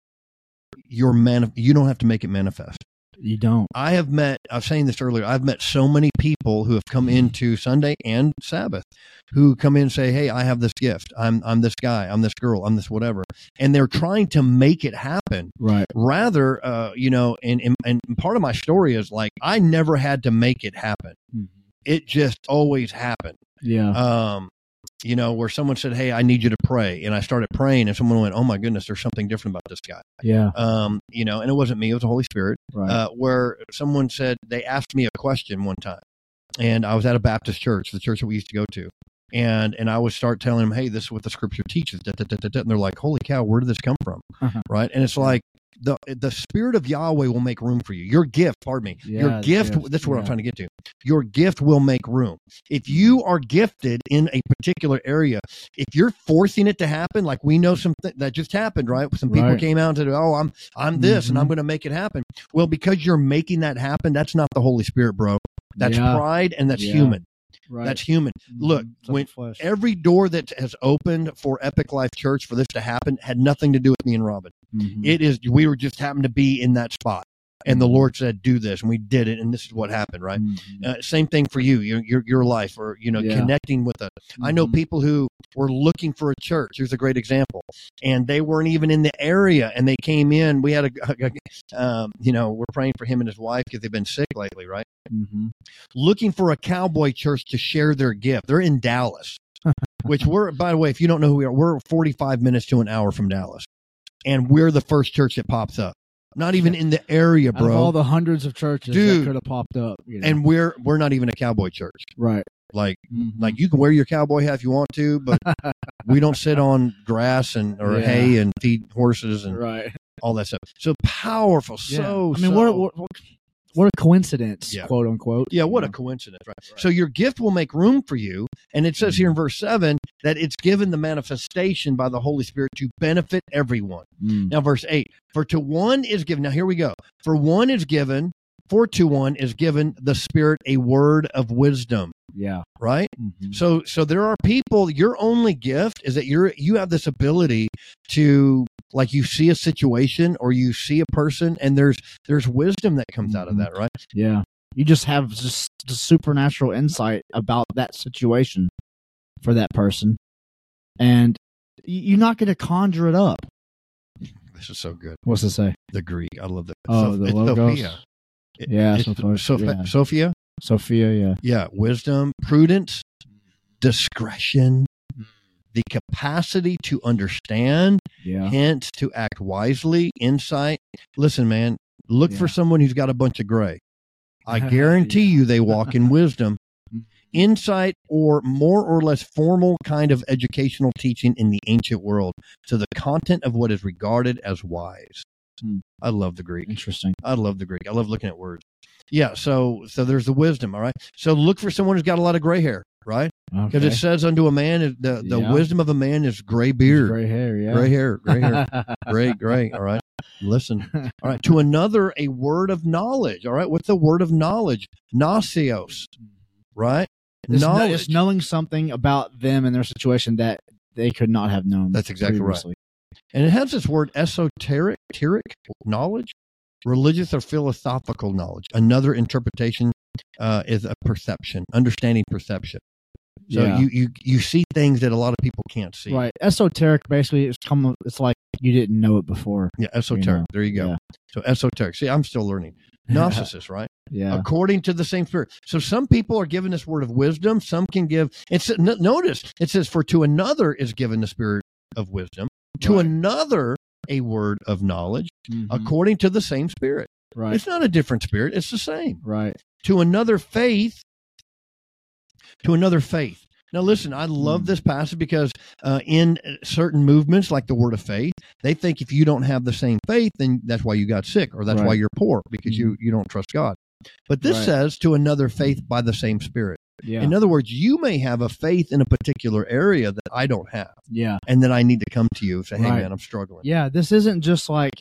your man, you don't have to make it manifest. You don't. I have met, I was saying this earlier, I've met so many people who have come into Sunday and Sabbath who come in and say, hey, I have this gift. I'm I'm this guy. I'm this girl. I'm this whatever. And they're trying to make it happen. Right. Rather, uh, you know, and, and, and part of my story is like, I never had to make it happen. Mhm. It just always happened. Yeah. Um, you know, where someone said, hey, I need you to pray. And I started praying and someone went, oh my goodness, there's something different about this guy. yeah. Um, you know, and it wasn't me, it was the Holy Spirit. Right. Uh, where someone said, they asked me a question one time and I was at a Baptist church, the church that we used to go to. And, and I would start telling them, hey, this is what the scripture teaches. Da, da, da, da, da. And they're like, holy cow, where did this come from? Uh-huh. Right. And it's like, the the Spirit of Yahweh will make room for you. Your gift, pardon me, Yeah, your the gift, gift, that's what I'm yeah. trying to get to. Your gift will make room. If you are gifted in a particular area, if you're forcing it to happen, like we know something that just happened, right? Some people Right. came out and said, oh, I'm I'm this and Mhm. I'm going to make it happen. Well, because you're making that happen, that's not the Holy Spirit, bro. That's Yeah. pride and that's Yeah. human. Right. That's human. Mhm. Look, It's of when the flesh. every door that has opened for Epic Life Church for this to happen had nothing to do with me and Robin. Mhm. It is, we were just happened to be in that spot. And the Mhm. Lord said, do this. And we did it. And this is what happened, right? Mhm. Uh, same thing for you, your, your, your life or, you know, Yeah. connecting with us. I know Mhm. people who were looking for a church. Here's a great example. And they weren't even in the area and they came in. We had a, um, you know, we're praying for him and his wife because they've been sick lately, right? Mhm. Looking for a cowboy church to share their gift. They're in Dallas, which we're, by the way, if you don't know who we are, we're forty-five minutes to an hour from Dallas. And we're the first church that pops up. Not even in the area, Out of bro. all the hundreds of churches Dude. that could have popped up, you know? And we're we're not even a cowboy church. right. Like Mhm. like you can wear your cowboy hat if you want to, but we don't sit on grass and or Yeah. hay and feed horses and right. all that stuff. So powerful. So I mean, so, what, what what what a coincidence, Yeah. quote unquote. yeah, what you a know? coincidence, right? Right. So your gift will make room for you, and it says here Mm-hmm. in verse seven that it's given the manifestation by the Holy Spirit to benefit everyone. Mm. Now, verse eight, for to one is given, now here we go. For one is given, for to one is given the Spirit a word of wisdom, Yeah. right? Mhm. So, so there are people, your only gift is that you're, you have this ability to, like you see a situation or you see a person and there's, there's wisdom that comes out of Mhm. that, right? Yeah. You just have just, just supernatural insight about that situation for that person. And y- you're not going to conjure it up. This is so good. What's it say? The Greek. I love that. Oh, So- the it's logos. Sophia. It- Yeah, it's Sophia, Soph- yeah. Sophia. Sophia, yeah. Yeah. Wisdom, prudence, discretion, the capacity to understand, Yeah. hence to act wisely, insight. Listen, man, look Yeah. for someone who's got a bunch of gray. I guarantee you they walk in wisdom, insight, or more or less formal kind of educational teaching in the ancient world to the content of what is regarded as wise. Hmm. I love the Greek. Interesting. I love the Greek. I love looking at words. Yeah, so so there's the wisdom, all right? So look for someone who's got a lot of gray hair, right? Because Okay. it says unto a man, is- the, the Yeah. wisdom of a man is gray beard. Gray hair, yeah. Gray hair, gray hair, gray, gray, all right? Listen. All right, to another, a word of knowledge, all right? What's the word of knowledge? Gnoseos, right? It's, no, knowledge. it's knowing something about them and their situation that they could not have known. That's exactly right. previously. And it has this word esoteric, teric knowledge, religious or philosophical knowledge. Another interpretation uh, is a perception, understanding perception. So Yeah. you, you you see things that a lot of people can't see. Right. Esoteric basically is come it's like you didn't know it before. Yeah, esoteric. You know? There you go. Yeah. So esoteric. See, I'm still learning. Gnosis, right? Yeah. According to the same Spirit. So some people are given this word of wisdom. Some can give. It's notice it says, "For to another is given the Spirit of wisdom, to right. another a word of knowledge, mm-hmm. according to the same Spirit." Right. It's not a different Spirit. It's the same. Right. To another faith. To another faith. Now, listen, I love this passage because uh, in certain movements, like the Word of Faith, they think if you don't have the same faith, then that's why you got sick, or that's right. why you're poor, because mm-hmm. you, you don't trust God. But this right. says to another faith by the same Spirit. Yeah. In other words, you may have a faith in a particular area that I don't have. Yeah. And then I need to come to you and say, hey, right. man, I'm struggling. Yeah, this isn't just like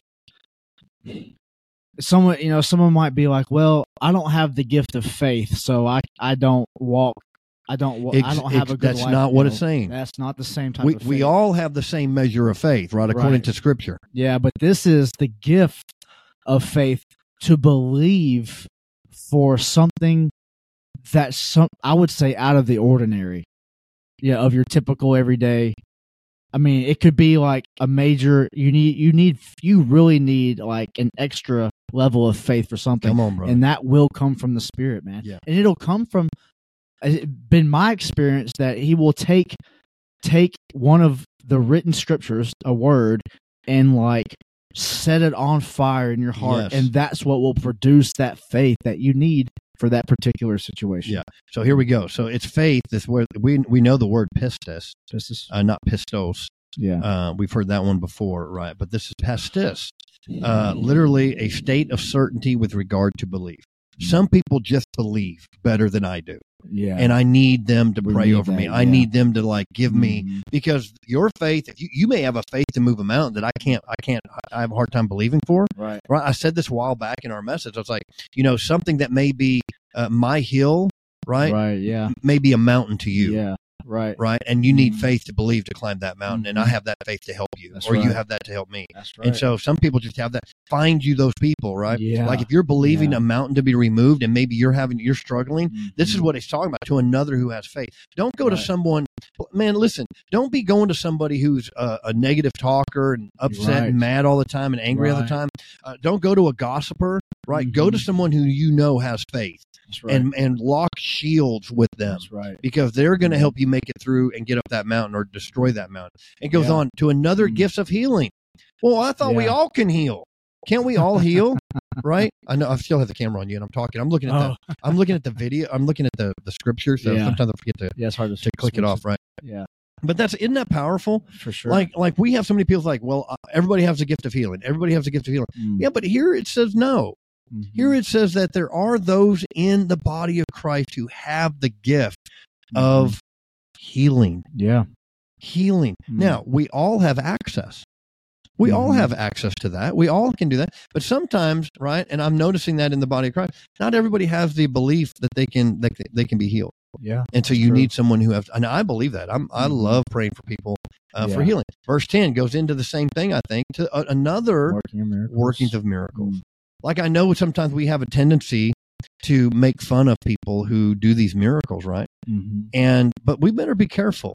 someone, you know, someone might be like, well, I don't have the gift of faith, so I, I don't walk. I don't. I don't have a good That's life, not what know. it's saying. That's not the same type we, of faith. We all have the same measure of faith, right? According right. to Scripture. Yeah, but this is the gift of faith to believe for something that's some. I would say out of the ordinary. Yeah, of your typical everyday. I mean, it could be like a major. You need. You need. You really need like an extra level of faith for something. Come on, bro. And that will come from the Spirit, man. Yeah. And it'll come from. It's been my experience that he will take take one of the written scriptures, a word, and like set it on fire in your heart, yes. and that's what will produce that faith that you need for that particular situation. Yeah. So here we go. So it's faith. This word we we know the word pistis, pistis, uh, not pistos. Yeah. Uh, we've heard that one before, right? But this is pistis, uh, literally a state of certainty with regard to belief. Some people just believe better than I do. Yeah. And I need them to We pray need over that, me. yeah. I need them to like give me Mhm. because your faith, you, you may have a faith to move a mountain that I can't, I can't, I have a hard time believing for. Right. Right. I said this a while back in our message. I was like, you know, something that may be uh, my hill, right? Right. Yeah. May be a mountain to you. Yeah. Right. Right. And you need Mhm. faith to believe to climb that mountain. And I have that faith to help you, That's or you right. have that to help me. That's right. And so some people just have that. Find you those people, right? Yeah. Like if you're believing Yeah. a mountain to be removed and maybe you're having, you're struggling, Mhm. this is what he's talking about, to another who has faith. Don't go to Right. someone, man, listen, don't be going to somebody who's a, a negative talker and upset Right. and mad all the time and angry all the Right. time. Uh, don't go to a gossiper, right? Go to Mhm. someone who you know has faith. That's right. and, and lock shields with them. That's right. Because they're going to Mhm. help you make it through and get up that mountain or destroy that mountain. It goes Yeah. on to another Mhm. gifts of healing. Well, I thought we Yeah. all can heal. Can't we all heal? Right? I know I still have the camera on you and I'm talking. I'm looking at Oh. the I'm looking at the video. I'm looking at the, the scripture. So Yeah. sometimes I forget to, Yeah, it's hard to, to click it off, right? Yeah, But that's isn't that powerful? for sure. Like like we have so many people like, well, uh, everybody has a gift of healing. Everybody has a gift of healing. Mm. Yeah, but here it says no. Mhm. Here it says that there are those in the body of Christ who have the gift Mhm. of healing. yeah, Healing. Mhm. Now, we all have access. We all Mhm. have access to that. We all can do that. But sometimes, right, and I'm noticing that in the body of Christ, not everybody has the belief that they can that they can be healed. yeah. And so That's you true. need someone who has, and I believe that. I'm, I Mhm. love praying for people uh, for Yeah. healing. Verse ten goes into the same thing, I think, to uh, another Working of miracles. workings of miracles. Mm. Like I know sometimes we have a tendency to make fun of people who do these miracles, right? Mhm. And but we better be careful.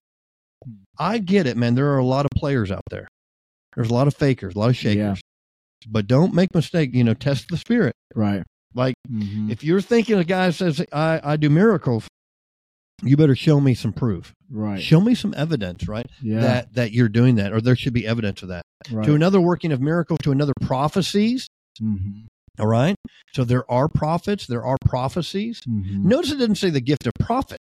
I get it, man. There are a lot of players out there. There's a lot of fakers, a lot of shakers. Yeah. But don't make mistake. You know, test the spirit. Right. Like Mhm. if you're thinking a guy says I, I do miracles, you better show me some proof. Right. Show me some evidence, right? Yeah. That that you're doing that, or there should be evidence of that. Right. To another working of miracles, to another prophecies. Mhm. All right. So there are prophets, there are prophecies. Mhm. Notice it didn't say the gift of prophet,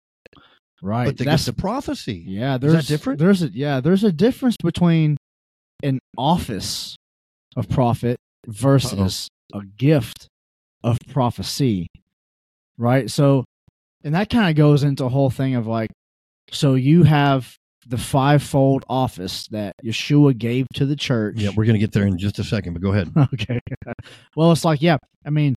Right. but the That's gift of prophecy. yeah. that There's different? There's a yeah. There's a difference between an office of prophet versus a gift of prophecy. Right. So, and that kind of goes into a whole thing of like, so you have the fivefold office that Yeshua gave to the church. Yeah, we're going to get there in just a second, but go ahead. Okay. Well, it's like, yeah, I mean,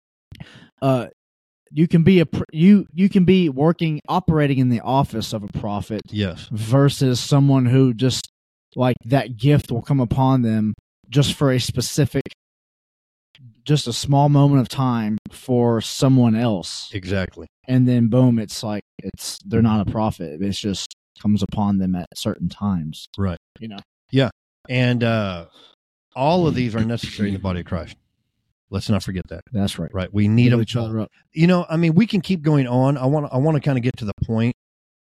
uh, you can be a pr- you you can be working operating in the office of a prophet Yes. versus someone who just like that gift will come upon them just for a specific, just a small moment of time for someone else, Exactly. and then boom, it's like it's they're not a prophet. It's just comes upon them at certain times. Right. You know. Yeah. And uh, all of these are necessary in the body of Christ. Let's not forget that. That's right. Right. We need Build them. each other up. You know, I mean, we can keep going on. I want I want to kind of get to the point,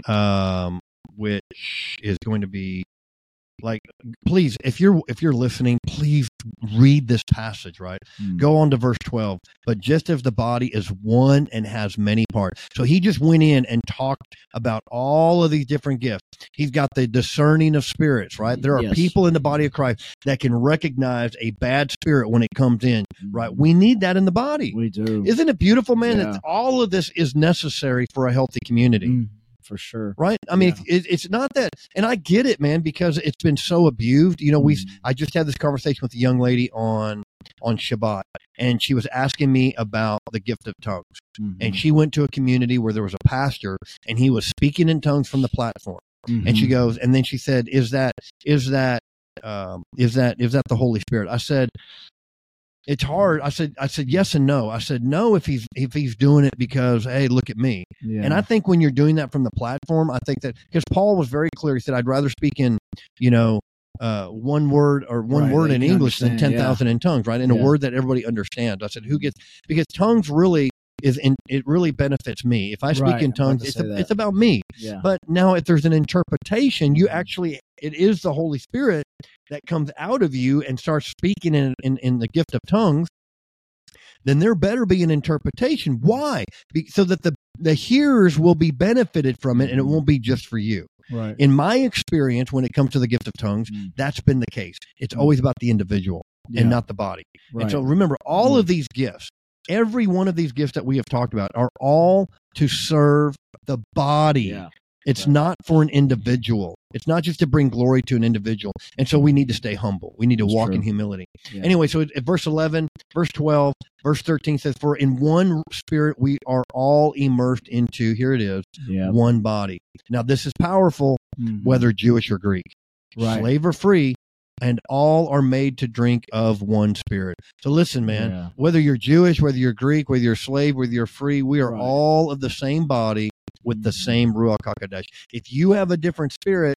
um, which is going to be like, please, if you're if you're listening, please read this passage, right? Mm. Go on to verse twelve. But just as the body is one and has many parts. So he just went in and talked about all of these different gifts. He's got the discerning of spirits, right? There are Yes. people in the body of Christ that can recognize a bad spirit when it comes in, right? We need that in the body. We do. Isn't it beautiful, man? Yeah. That all of this is necessary for a healthy community. Mm, for sure. Right. I mean, Yeah. it, it's not that, and I get it, man, because it's been so abused. You know, we, Mm. I just had this conversation with a young lady on, on Shabbat, and she was asking me about the gift of tongues. Mhm. And she went to a community where there was a pastor and he was speaking in tongues from the platform. And she Mhm. goes, and then she said, is that, is that, um, is that, is that the Holy Spirit? I said, it's hard. I said, I said, yes and no. I said, no, if he's, if he's doing it because, hey, look at me. Yeah. And I think when you're doing that from the platform, I think that because Paul was very clear, he said, I'd rather speak in, you know, uh, one word or one Right, word that in you English than understand, ten thousand in tongues, right? In a Yeah. word that everybody understands. I said, who gets, because tongues really is in, it really benefits me. If I speak Right, in I'm about tongues, to it's, say a, that. it's about me. yeah. But now if there's an interpretation, you actually, it is the Holy Spirit that comes out of you and starts speaking in, in, in the gift of tongues. Then there better be an interpretation. Why? Be, so that the, the hearers will be benefited from it and it won't be just for you. Right. In my experience, when it comes to the gift of tongues, Mm. that's been the case. It's Mm. always about the individual Yeah. and not the body. Right. And so remember, all Mm. of these gifts, every one of these gifts that we have talked about are all to serve the body. Yeah. It's Right. not for an individual. It's not just to bring glory to an individual. And so we need to stay humble. We need to That's walk true. in humility. Yeah. Anyway, so at verse eleven, verse twelve, verse thirteen says, for in one spirit we are all immersed into, here it is, Yeah. one body. Now this is powerful, Mhm. whether Jewish or Greek, Right. slave or free, and all are made to drink of one spirit. So listen, man, Yeah. whether you're Jewish, whether you're Greek, whether you're slave, whether you're free, we are Right. all of the same body with the Mhm. same Ruach HaKodesh. If you have a different spirit,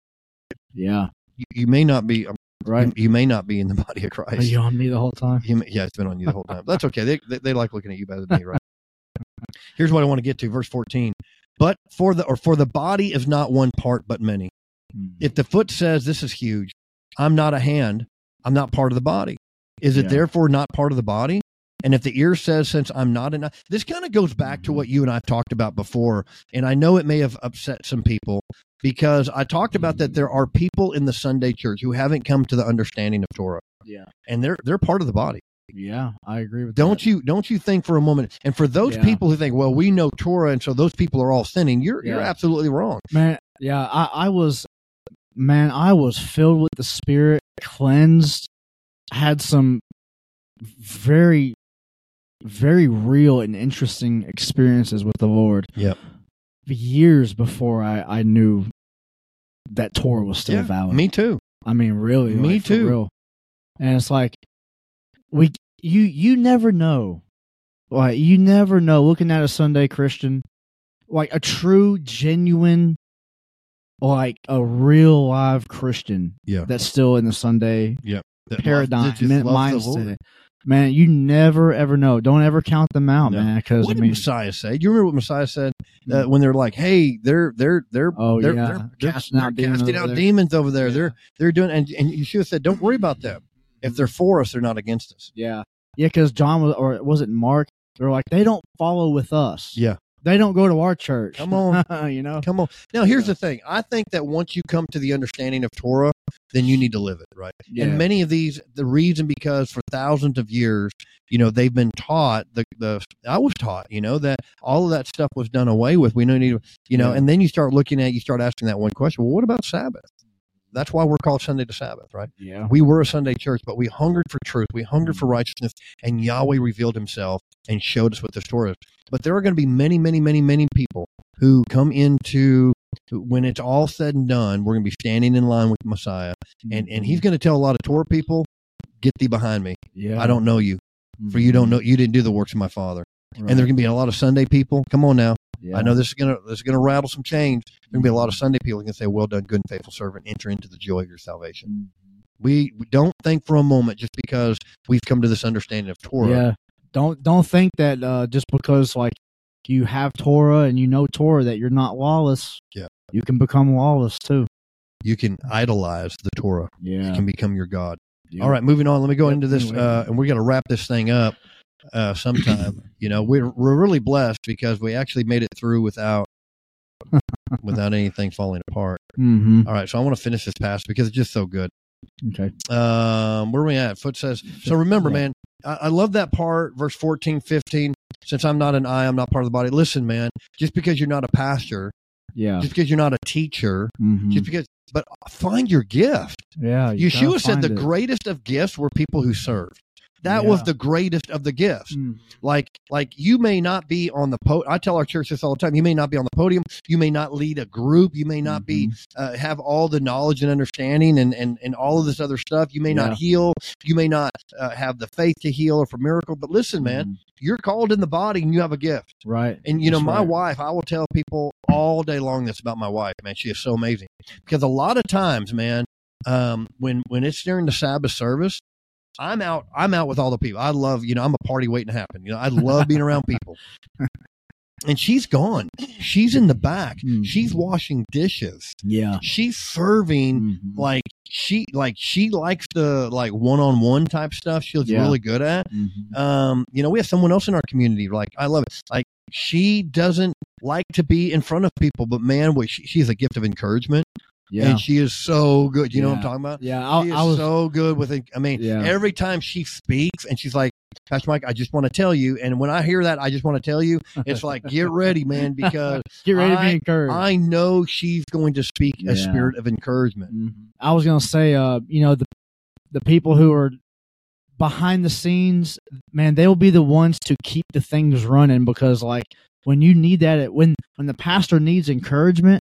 Yeah. you, you may not be, um, Right. you, you may not be in the body of Are Christ. you on me the whole time? You may- yeah, it's been on you the whole time. That's okay. They, they they like looking at you better than me, right? Here's what I want to get to, verse fourteen. But for the or for the body is not one part but many. Mhm. If the foot says, this is huge, I'm not a hand, I'm not part of the body. Is it Yeah. therefore not part of the body? And if the ear says, since I'm not enough, this kind of goes back to what you and I've talked about before. And I know it may have upset some people because I talked about that there are people in the Sunday church who haven't come to the understanding of Torah, Yeah. and they're they're part of the body. Yeah. I agree with Don't that. you don't you think for a moment? And for those Yeah. people who think, well, we know Torah, and so those people are all sinning, you're you're Yeah. absolutely wrong. Man, yeah, I, I was, man, I was filled with the Spirit, cleansed, had some very, very real and interesting experiences with the Lord. Yep. Years before I, I knew that Torah was still Yeah, valid. me too. I mean, really, Me like, for too. real. And it's like we, you, you never know, like you never know. Looking at a Sunday Christian, like a true, genuine, like a real live Christian, Yeah. that's still in the Sunday That paradigm, loves- that just min- loves the Lord. mindset. Man, you never ever know. Don't ever count them out, No. man. Because What I did mean, Messiah say? Do you remember what Messiah said uh, when they're like, "Hey, they're they're they're Oh, they're, yeah. they're, they're Casting out they're demons casting over out there." demons over there. Yeah. They're they're doing," and and you should have said, "Don't worry about them. If they're for us, they're not against us." yeah, yeah. Because John was, or was it Mark? They're like, they don't follow with us. Yeah. They don't go to our church. Come on. you know. Come on. Now, here's Yeah. the thing. I think that once you come to the understanding of Torah, then you need to live it, right? Yeah. And many of these, the reason because for thousands of years, you know, they've been taught the the I was taught, you know, that all of that stuff was done away with. We don't need, to- you know, Yeah. and then you start looking at, you start asking that one question. Well, what about Sabbath? That's why we're called Sunday to Sabbath, right? Yeah. We were a Sunday church, but we hungered for truth. We hungered for righteousness, and Yahweh revealed himself and showed us what the story is. But there are going to be many, many, many, many people who come into, when it's all said and done, we're going to be standing in line with Messiah, and, and he's going to tell a lot of Torah people, get thee behind me. Yeah. I don't know you, for you don't know, you didn't do the works of my Father. Right. And there's going to be a lot of Sunday people. Come on now. Yeah. I know this is going to this is going to rattle some chains. There's going to be a lot of Sunday people who can say, well done, good and faithful servant, enter into the joy of your salvation. We, we don't think for a moment just because we've come to this understanding of Torah. Yeah. Don't don't think that uh, just because like you have Torah and you know Torah that you're not lawless. Yeah. You can become lawless too. You can idolize the Torah. Yeah. It can become your God. Yeah. All right, moving on. Let me go Yep. into this, Anyway. uh, and we're going to wrap this thing up uh, sometime. You know, we're we're really blessed because we actually made it through without without anything falling apart. Mm-hmm. All right, so I want to finish this passage because it's just so good. Okay. Um, where are we at? Foot says, so remember, Yeah. man, I, I love that part, verse fourteen, fifteen. Since I'm not an eye, I'm not part of the body. Listen, man, just because you're not a pastor, Yeah. just because you're not a teacher, Mm-hmm. just because, but find your gift. Yeah. you Yeshua gotta said find the it. greatest of gifts were people who served. That Yeah. was the greatest of the gifts. Mm. Like, like you may not be on the po. I tell our church this all the time. You may not be on the podium. You may not lead a group. You may not be uh, have all the knowledge and understanding and, and, and all of this other stuff. You may Yeah. not heal. You may not uh, have the faith to heal or for miracle. But listen, man, Mhm. you're called in the body and you have a gift. Right. And you know, That's my right. wife, I will tell people all day long this about my wife, man. She is so amazing. Because a lot of times, man, um, when when it's during the Sabbath service, I'm out, I'm out with all the people. I love, you know, I'm a party waiting to happen. You know, I love being around people. And she's gone. She's in the back. Mm. She's washing dishes. Yeah. She's serving Mhm. like she like she likes the like one-on-one type stuff. She's Yeah. really good at. Mhm. Um, you know, we have someone else in our community. Like, I love it. Like, she doesn't like to be in front of people, but man, what she, she's a gift of encouragement, Yeah. and she is so good. You know what I'm Yeah. talking about? Yeah. I, She is I was. so good with it. I mean, Yeah. every time she speaks, and she's like, "Pastor Mike, I just want to tell you," and when I hear that, I just want to tell you, it's like, get ready, man, because Get ready to I- be encouraged. I know she's going to speak a Yeah. spirit of encouragement. Mhm. I was gonna say, uh, you know, the the people who are behind the scenes, man, they will be the ones to keep the things running because, like, when you need that, when when the pastor needs encouragement,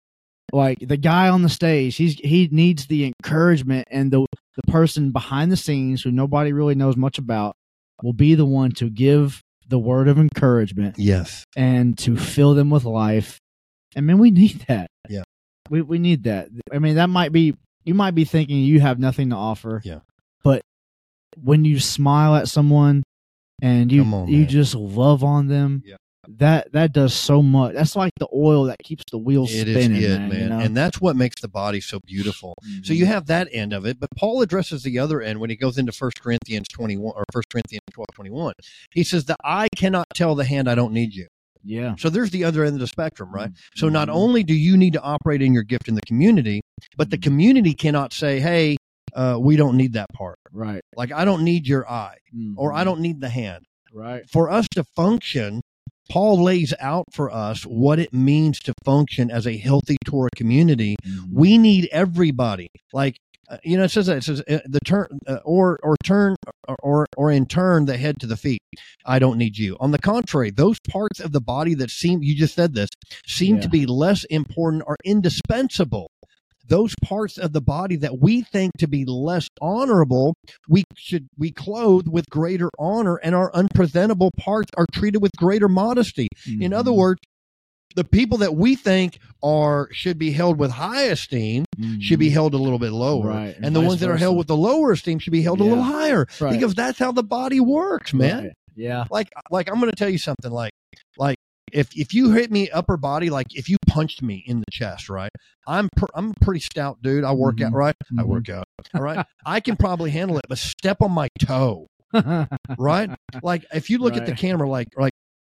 like the guy on the stage, he's he needs the encouragement, and the the person behind the scenes who nobody really knows much about will be the one to give the word of encouragement Yes. and to fill them with life. And man, we need that. Yeah. We we need that. I mean, that might be you might be thinking you have nothing to offer. Yeah. But when you smile at someone and you Come on, you man. just love on them, Yeah. that that does so much. That's like the oil that keeps the wheels It is spinning, it, man. man. You know? And that's what makes the body so beautiful. So you have that end of it, but Paul addresses the other end when he goes into First Corinthians twenty-one or First Corinthians twelve twenty-one. He says, the eye cannot tell the hand, I don't need you. yeah. So there's the other end of the spectrum, right? Mm-hmm. So not only do you need to operate in your gift in the community, but the community cannot say, hey, uh, we don't need that part. Right. Like, I don't need your eye, or Mhm. I don't need the hand. right. For us to function, Paul lays out for us what it means to function as a healthy Torah community. Mhm. We need everybody. Like, uh, you know, it says that it says uh, the turn uh, or or turn or, or or in turn the head to the feet. I don't need you. On the contrary, those parts of the body that seem, you just said this, seem Yeah. to be less important or indispensable. Those parts of the body that we think to be less honorable, we should we clothe with greater honor, and our unpresentable parts are treated with greater modesty. In other Mhm. words, the people that we think are should be held with high esteem should be Mhm. held a little bit lower, Right, and, and the vice ones that are held versa. with the lower esteem should be held a little Yeah. higher, Right. because that's how the body works, man. Right. Yeah. Like, like I'm going to tell you something. Like, like if if you hit me upper body, like if you punched me in the chest, right? I'm per, I'm a pretty stout dude. I work Mhm. out, right? I Mhm. work out, all right. I can probably handle it, but step on my toe, right? Like if you look at the Right. camera, like like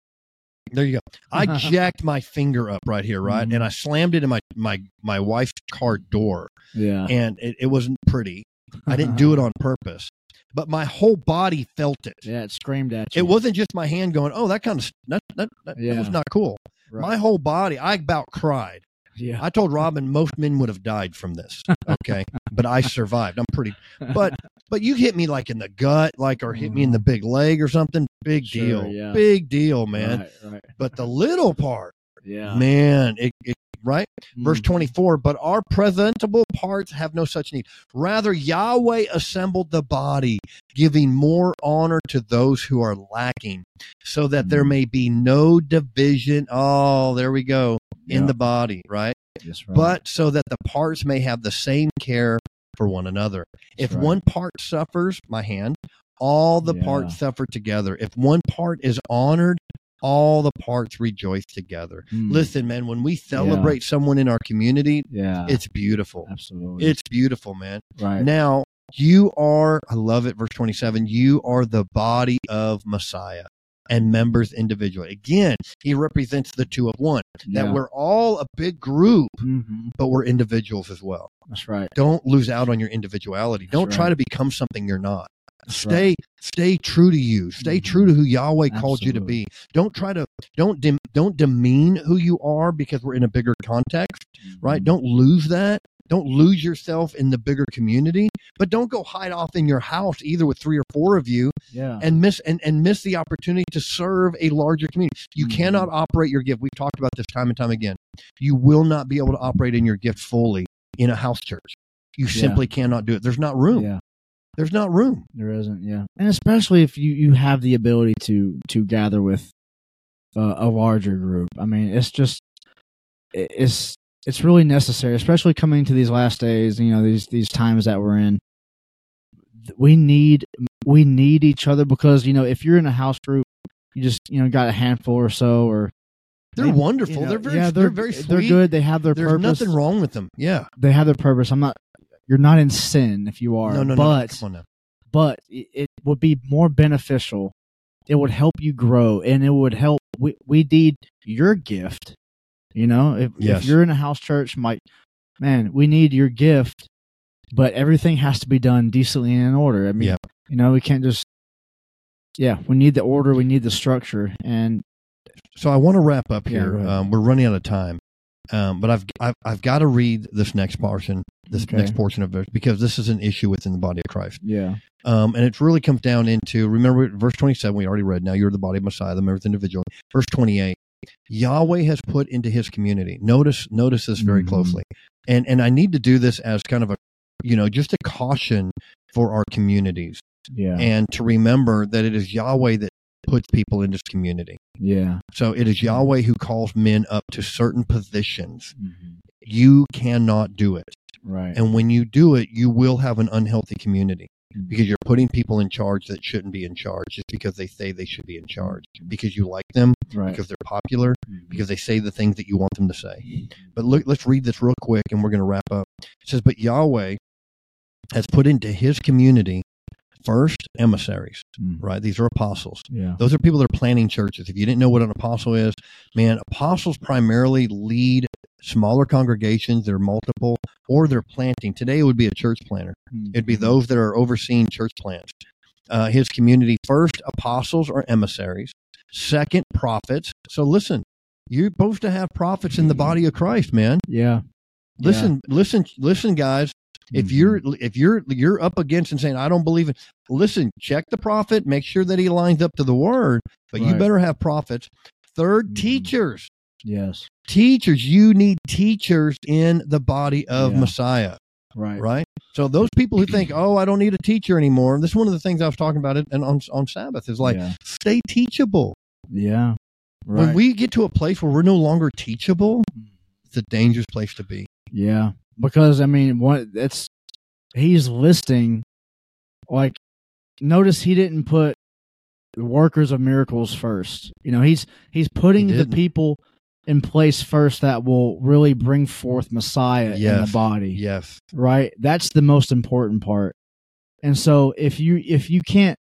there you go. I jacked my finger up right here, right, Mhm. and I slammed it in my my my wife's car door, yeah. and it, it wasn't pretty. I didn't do it on purpose, but my whole body felt it. Yeah, it screamed at you. It wasn't just my hand going, "Oh, that kind of that that, that, that Yeah. was not cool." Right. My whole body, I about cried. yeah. I told Robin most men would have died from this. Okay, but I survived. I'm pretty. But but you hit me like in the gut, like or hit me in the big leg or something. Big Sure, deal. yeah. Big deal, man. Right, right. But the little part, Yeah. man, it, it right. Verse Mhm. twenty-four, but our presentable parts have no such need. Rather, Yahweh assembled the body, giving more honor to those who are lacking, so that there Mhm. may be no division. Oh, there we go. In Yeah. the body, right? That's right. But so that the parts may have the same care for one another. That's If right. one part suffers, my hand, all the Yeah. parts suffer together. If one part is honored, all the parts rejoice together. Mm. Listen, man, when we celebrate someone in our community, Yeah. it's beautiful. Absolutely. It's beautiful, man. right. Now, you are, I love it, verse twenty-seven, you are the body of Messiah and members individually. Again, he represents the two of one, Yeah. that we're all a big group, Mhm. but we're individuals as well. That's right. Don't lose out on your individuality. That's Don't try right. to become something you're not. That's Stay, right. stay true to you. Stay Mhm. true to who Yahweh called you to Absolutely. be. Don't try to, don't, dem, don't demean who you are because we're in a bigger context, right? Mhm. Don't lose that. Don't lose yourself in the bigger community, but don't go hide off in your house either with three or four of you Yeah. and miss and, and miss the opportunity to serve a larger community. You Mhm. cannot operate your gift. We've talked about this time and time again. You will not be able to operate in your gift fully in a house church. You simply cannot do it. There's not room. Yeah. There's not room. There isn't. Yeah. And especially if you, you have the ability to, to gather with uh, a larger group. I mean, it's just, it- it's, it's really necessary, especially coming to these last days, you know, these, these times that we're in. We need, we need each other because, you know, if you're in a house group, you just, you know, got a handful or so, or They're maybe, wonderful. you know, they're very, yeah, they're, they're, very sweet. they're good. They have their There's purpose. nothing wrong with them. Yeah. They have their purpose. I'm not, you're not in sin if you are, No, no, no. but, Come on now. but it, it would be more beneficial. It would help you grow, and it would help. We, we need your gift. You know, if, Yes. if you're in a house church, Mike, man, we need your gift, but everything has to be done decently and in order. I mean, Yeah. you know, we can't just, yeah, we need the order, we need the structure, and So I want to wrap up Yeah, here. go ahead. um, we're running out of time, um, but I've, I've I've got to read this next portion, this Okay. next portion of it, because this is an issue within the body of Christ. yeah, Um, and it really comes down into, remember verse twenty-seven, we already read, now you're the body of Messiah, the members individual. Verse twenty-eight, Yahweh has put into his community. Notice, notice this very Mhm. closely. And, and I need to do this as kind of a, you know, just a caution for our communities, yeah, and to remember that it is Yahweh that puts people in this community. yeah, So it is Yahweh who calls men up to certain positions. Mhm. You cannot do it. right, And when you do it, you will have an unhealthy community, Mhm. because you're putting people in charge that shouldn't be in charge just because they say they should be in charge, because you like them, right, because they're popular, Mhm. because they say the things that you want them to say. But look, let's read this real quick and we're going to wrap up. It says, but Yahweh has put into his community first emissaries, Mhm. right? These are apostles. yeah, Those are people that are planning churches. If you didn't know what an apostle is, man, apostles primarily lead smaller congregations. They're multiple, or they're planting. Today it would be a church planter. It'd be Mhm. those that are overseeing church plants. Uh, his community, first, apostles or emissaries. Second, prophets. So listen, you're supposed to have prophets in the body of Christ, man. yeah, Listen, listen, listen, guys. If Mhm. you're if you're you're up against and saying, I don't believe it, listen, check the prophet, make sure that he lines up to the word, but you Right. better have prophets. Third, Mhm. teachers. yes, Teachers, you need teachers in the body of Yeah. Messiah, right, right? So those people who think, oh, I don't need a teacher anymore. This is one of the things I was talking about it and on on Sabbath is like, yeah, stay teachable. yeah, right, When we get to a place where we're no longer teachable, it's a dangerous place to be. yeah, because I mean, what it's he's listing, like, notice he didn't put the workers of miracles first. You know, he's he's putting He the didn't. people in place first that will really bring forth Messiah in Yes. the body. Yes. Right? That's the most important part. And so if you if you can't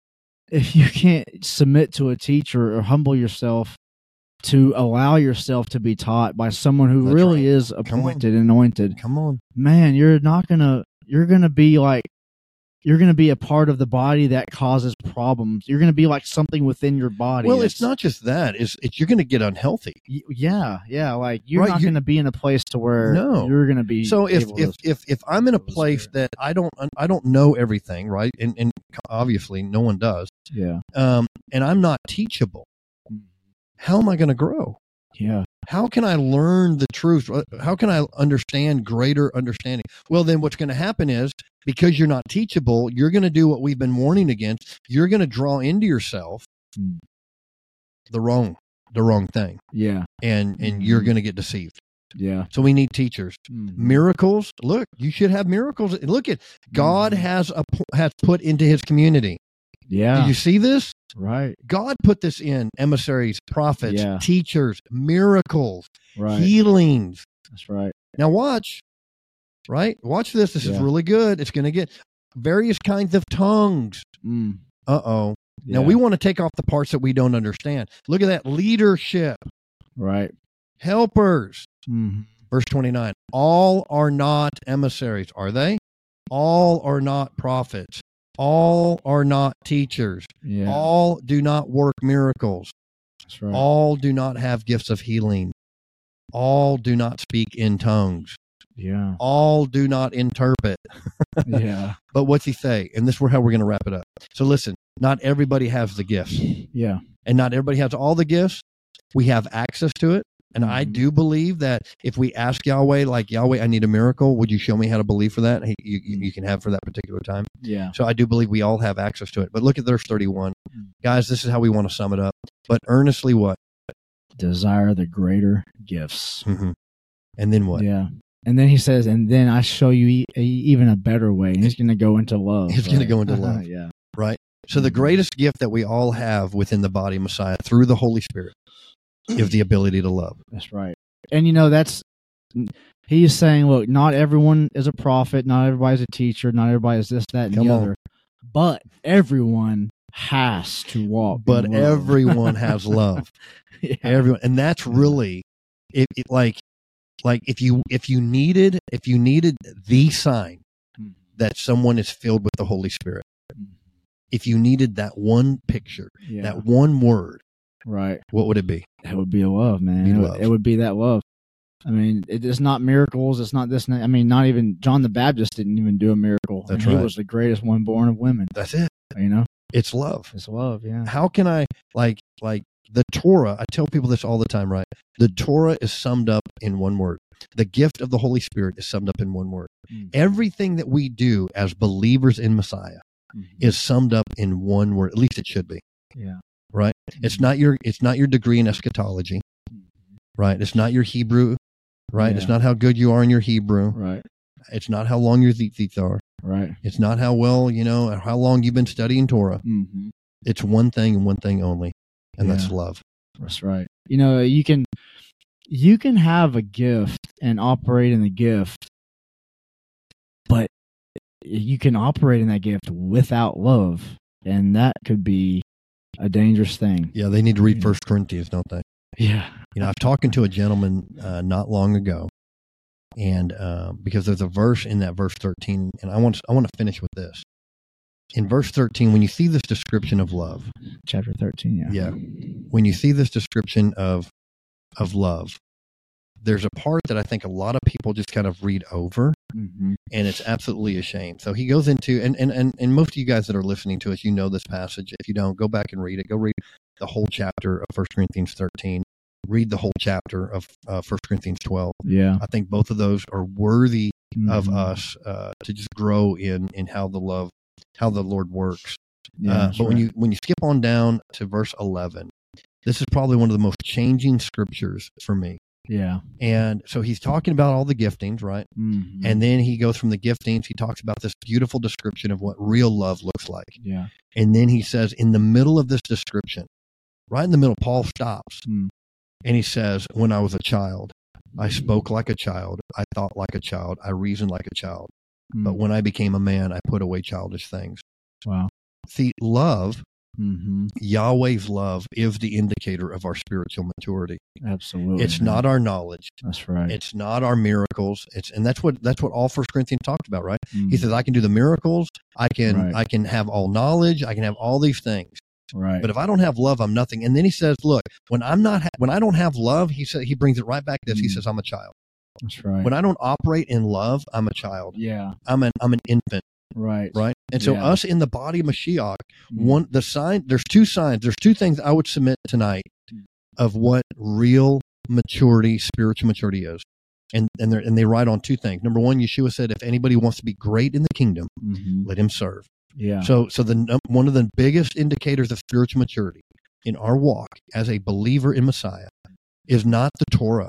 if you can't submit to a teacher or humble yourself to allow yourself to be taught by someone who That's really right. is on. appointed, anointed, Come on. man, you're not gonna you're gonna be like you're gonna be a part of the body that causes problems. You're gonna be like something within your body. Well, it's that's- not just that. It's, it's you're going to get unhealthy. y- yeah, yeah. Like you're Right, not you- gonna be in a place to where No. you're gonna be. So if, able if, to- if, if I'm in a Holy place Spirit. that I don't I don't know everything, right, and and obviously no one does, yeah, um, and I'm not teachable, how am I going to grow? yeah, How can I learn the truth? How can I understand greater understanding? Well, then what's going to happen is, because you're not teachable, you're going to do what we've been warning against. You're going to draw into yourself Mm. the wrong the wrong thing, yeah, and and Mhm. you're going to get deceived. Yeah. So we need teachers. Mm-hmm. Miracles. Look, you should have miracles. Look at God Mm-hmm. has a has put into His community. Yeah. Did you see this? Right. God put this in emissaries, prophets, Yeah. teachers, miracles, Right. healings. That's right. Now watch, right? Watch this. This is Yeah. really good. It's going to get various kinds of tongues. Mm. Uh-oh. Yeah. Now we want to take off the parts that we don't understand. Look at that. Leadership, Right. helpers. Mm-hmm. Verse twenty-nine. All are not emissaries, are they? All are not prophets. All are not teachers. Yeah. All do not work miracles. That's right. All do not have gifts of healing. All do not speak in tongues. Yeah. All do not interpret. Yeah. But what's he say? And this is how we're going to wrap it up. So listen, not everybody has the gifts. Yeah. And not everybody has all the gifts. We have access to it. And I Mhm. do believe that if we ask Yahweh, like, Yahweh, I need a miracle, would you show me how to believe for that? He, you, you can have for that particular time. Yeah. So I do believe we all have access to it. But look at verse thirty-one. Mm. Guys, this is how we want to sum it up. But earnestly what? Desire the greater gifts. Mm-hmm. And then what? Yeah. And then he says, and then I show you e- a, even a better way. And he's going to go into love. He's gonna right? go into love. Yeah. Right? So the greatest gift that we all have within the body of Messiah through the Holy Spirit is the ability to love. That's right. And, you know, that's, he's saying, look, not everyone is a prophet. Not everybody's a teacher. Not everybody is this, that, and Come the on. other. But everyone has to walk. But in love. everyone has love. Yeah. Everyone. And that's really, it, it, like, like if you if you needed if you needed the sign that someone is filled with the Holy Spirit, if you needed that one picture, Yeah. that one word, Right. what would it be? It would be a love, man. Be It would, love. it would be that love. I mean, it, it's not miracles. It's not this. and that. I mean, not even John the Baptist didn't even do a miracle. That's and he right. was the greatest one born of women. That's it. You know, It's love. it's love. Yeah. How can I like like the Torah? I tell people this all the time, right? The Torah is summed up in one word. The gift of the Holy Spirit is summed up in one word. Mm. Everything that we do as believers in Messiah Mhm. is summed up in one word. At least it should be. Yeah. Right? It's not your it's not your degree in eschatology, right? It's not your Hebrew, right? Yeah. It's not how good you are in your Hebrew. Right. It's not how long your tzitzits are. Right. It's not how well, you know, or how long you've been studying Torah. Mm-hmm. It's one thing and one thing only, and that's Yeah. love. That's right. You know, you can you can have a gift and operate in the gift, but you can operate in that gift without love, and that could be a dangerous thing. Yeah, they need to read Yeah. First Corinthians, don't they? Yeah. You know, I was talking to a gentleman uh, not long ago, and uh, because there's a verse in that verse thirteen, and I want to, I want to finish with this. In verse thirteen, when you see this description of love, Chapter thirteen. Yeah. yeah, when you see this description of of love, there's a part that I think a lot of people just kind of read over, Mm-hmm. and it's absolutely a shame. So he goes into, and and and, and most of you guys that are listening to us, you know this passage. If you don't, go back and read it. Go read the whole chapter of First Corinthians thirteen. Read the whole chapter of uh, First Corinthians twelve. Yeah. I think both of those are worthy of Mhm. us uh, to just grow in in how the love, how the Lord works. Yeah, uh, that's but when right. you when you skip on down to verse eleven, this is probably one of the most changing scriptures for me. Yeah. And so he's talking about all the giftings, right? Mhm. And then he goes from the giftings, he talks about this beautiful description of what real love looks like. yeah. And then he says, in the middle of this description, right in the middle, Paul stops Mm. and he says, when I was a child, I spoke like a child, I thought like a child, I reasoned like a child. Mm. But when I became a man, I put away childish things. Wow. See, love, Mm-hmm. Yahweh's love, is the indicator of our spiritual maturity. Absolutely. It's man. not our knowledge. That's right. It's not our miracles. It's and that's what that's what all First Corinthians talked about, right? Mm. He says, I can do the miracles, I can Right. I can have all knowledge, I can have all these things. Right. But if I don't have love, I'm nothing. And then he says, look, when I'm not ha- when I don't have love, he said he brings it right back to this. He Mm. says, I'm a child. That's right. When I don't operate in love, I'm a child. yeah. I'm an I'm an infant, Right. right? And so Yeah. us in the body of Mashiach, Mm. one the sign there's two signs, there's two things I would submit tonight Mm. of what real maturity, spiritual maturity is. And and they and they write on two things. Number one, Yeshua said, if anybody wants to be great in the kingdom, Mhm. let him serve. Yeah. So so the num- one of the biggest indicators of spiritual maturity in our walk as a believer in Messiah is not the Torah.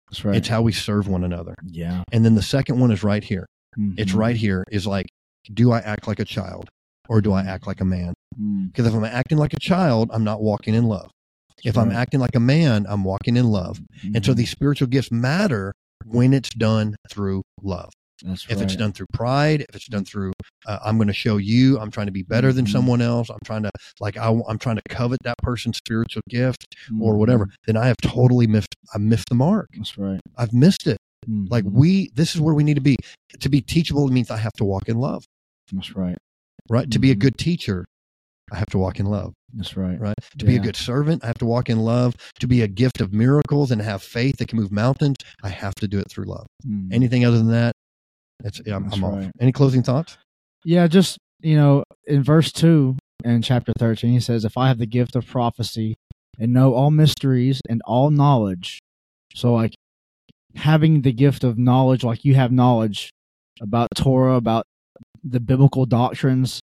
That's right. It's how we serve one another. Yeah. And then the second one is right here. Mhm. It's right here is like, do I act like a child or do I act like a man? Mm. Because if I'm acting like a child, I'm not walking in love. If right. I'm acting like a man, I'm walking in love. Mhm. And so these spiritual gifts matter when it's done through love. That's If right. it's done through pride, if it's done through, uh, I'm going to show you, I'm trying to be better than Mhm. someone else. I'm trying to, like, I, I'm trying to covet that person's spiritual gift or Mhm. whatever. Then I have totally missed, I missed the mark. That's right. I've missed it. Mhm. Like we, this is where we need to be. To be teachable means I have to walk in love, That's right. right? To be a Mhm. good teacher, I have to walk in love, That's right. right? To be a Yeah. good servant, I have to walk in love. To be a gift of miracles and have faith that can move mountains, I have to do it through love. Mhm. Anything other than that, it's, I'm, That's I'm off. right. Any closing thoughts? Yeah, just, you know, in verse two in chapter thirteen, he says, if I have the gift of prophecy and know all mysteries and all knowledge. So, like, having the gift of knowledge, like you have knowledge about Torah, about the biblical doctrines,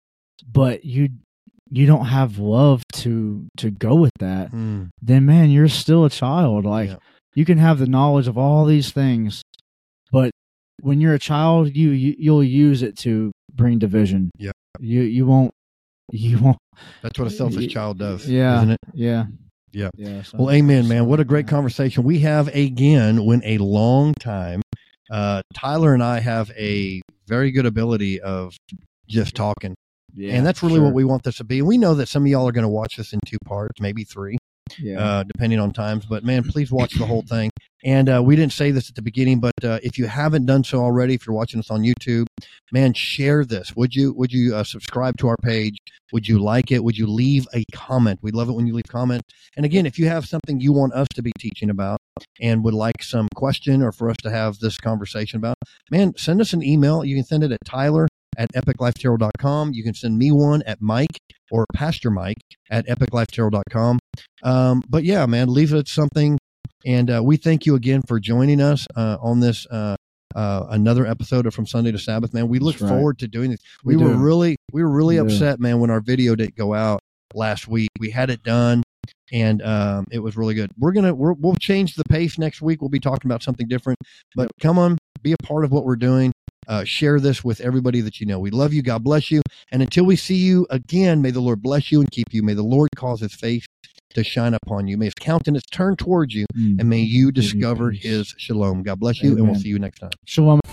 but you you don't have love to to go with that, Mm. then, man, you're still a child. Like, Yeah. you can have the knowledge of all these things, but when you're a child, you, you you'll use it to bring division. Yeah. You you won't you won't. That's what a selfish Y- child does, Yeah. isn't it? Yeah. Yeah. Yeah. so- Well, amen, man. What a great yeah. conversation. We have, again, went a long time. Uh, Tyler and I have a very good ability of just talking. Yeah, And that's really sure. what we want this to be. And we know that some of y'all are going to watch this in two parts, maybe three, Yeah. uh, depending on times. But, man, please watch the whole thing. And uh, we didn't say this at the beginning, but uh, if you haven't done so already, if you're watching us on YouTube, man, share this. Would you Would you uh, subscribe to our page? Would you like it? Would you leave a comment? We love it when you leave comments. And, again, if you have something you want us to be teaching about and would like some question or for us to have this conversation about, man, send us an email. You can send it at Tyler at epic life tarot dot com. You can send me one at Mike or Pastor Mike at epic life tarot dot com. Um, but yeah, man, leave it something. And uh, we thank you again for joining us uh, on this uh, uh, another episode of From Sunday to Sabbath, man. We look That's right. forward to doing this. We, We were do. really, we were really We do. upset, man, when our video didn't go out last week. We had it done, and um, it was really good. We're gonna, we're, we'll change the pace next week. We'll be talking about something different. But Yep. come on, be a part of what we're doing. Uh, share this with everybody that you know. We love you. God bless you. And until we see you again, may the Lord bless you and keep you. May the Lord cause his face to shine upon you. May his countenance turn towards you, Mm. and may you Give you discover peace. his shalom. God bless you, and we'll Amen. see you next time. Shalom.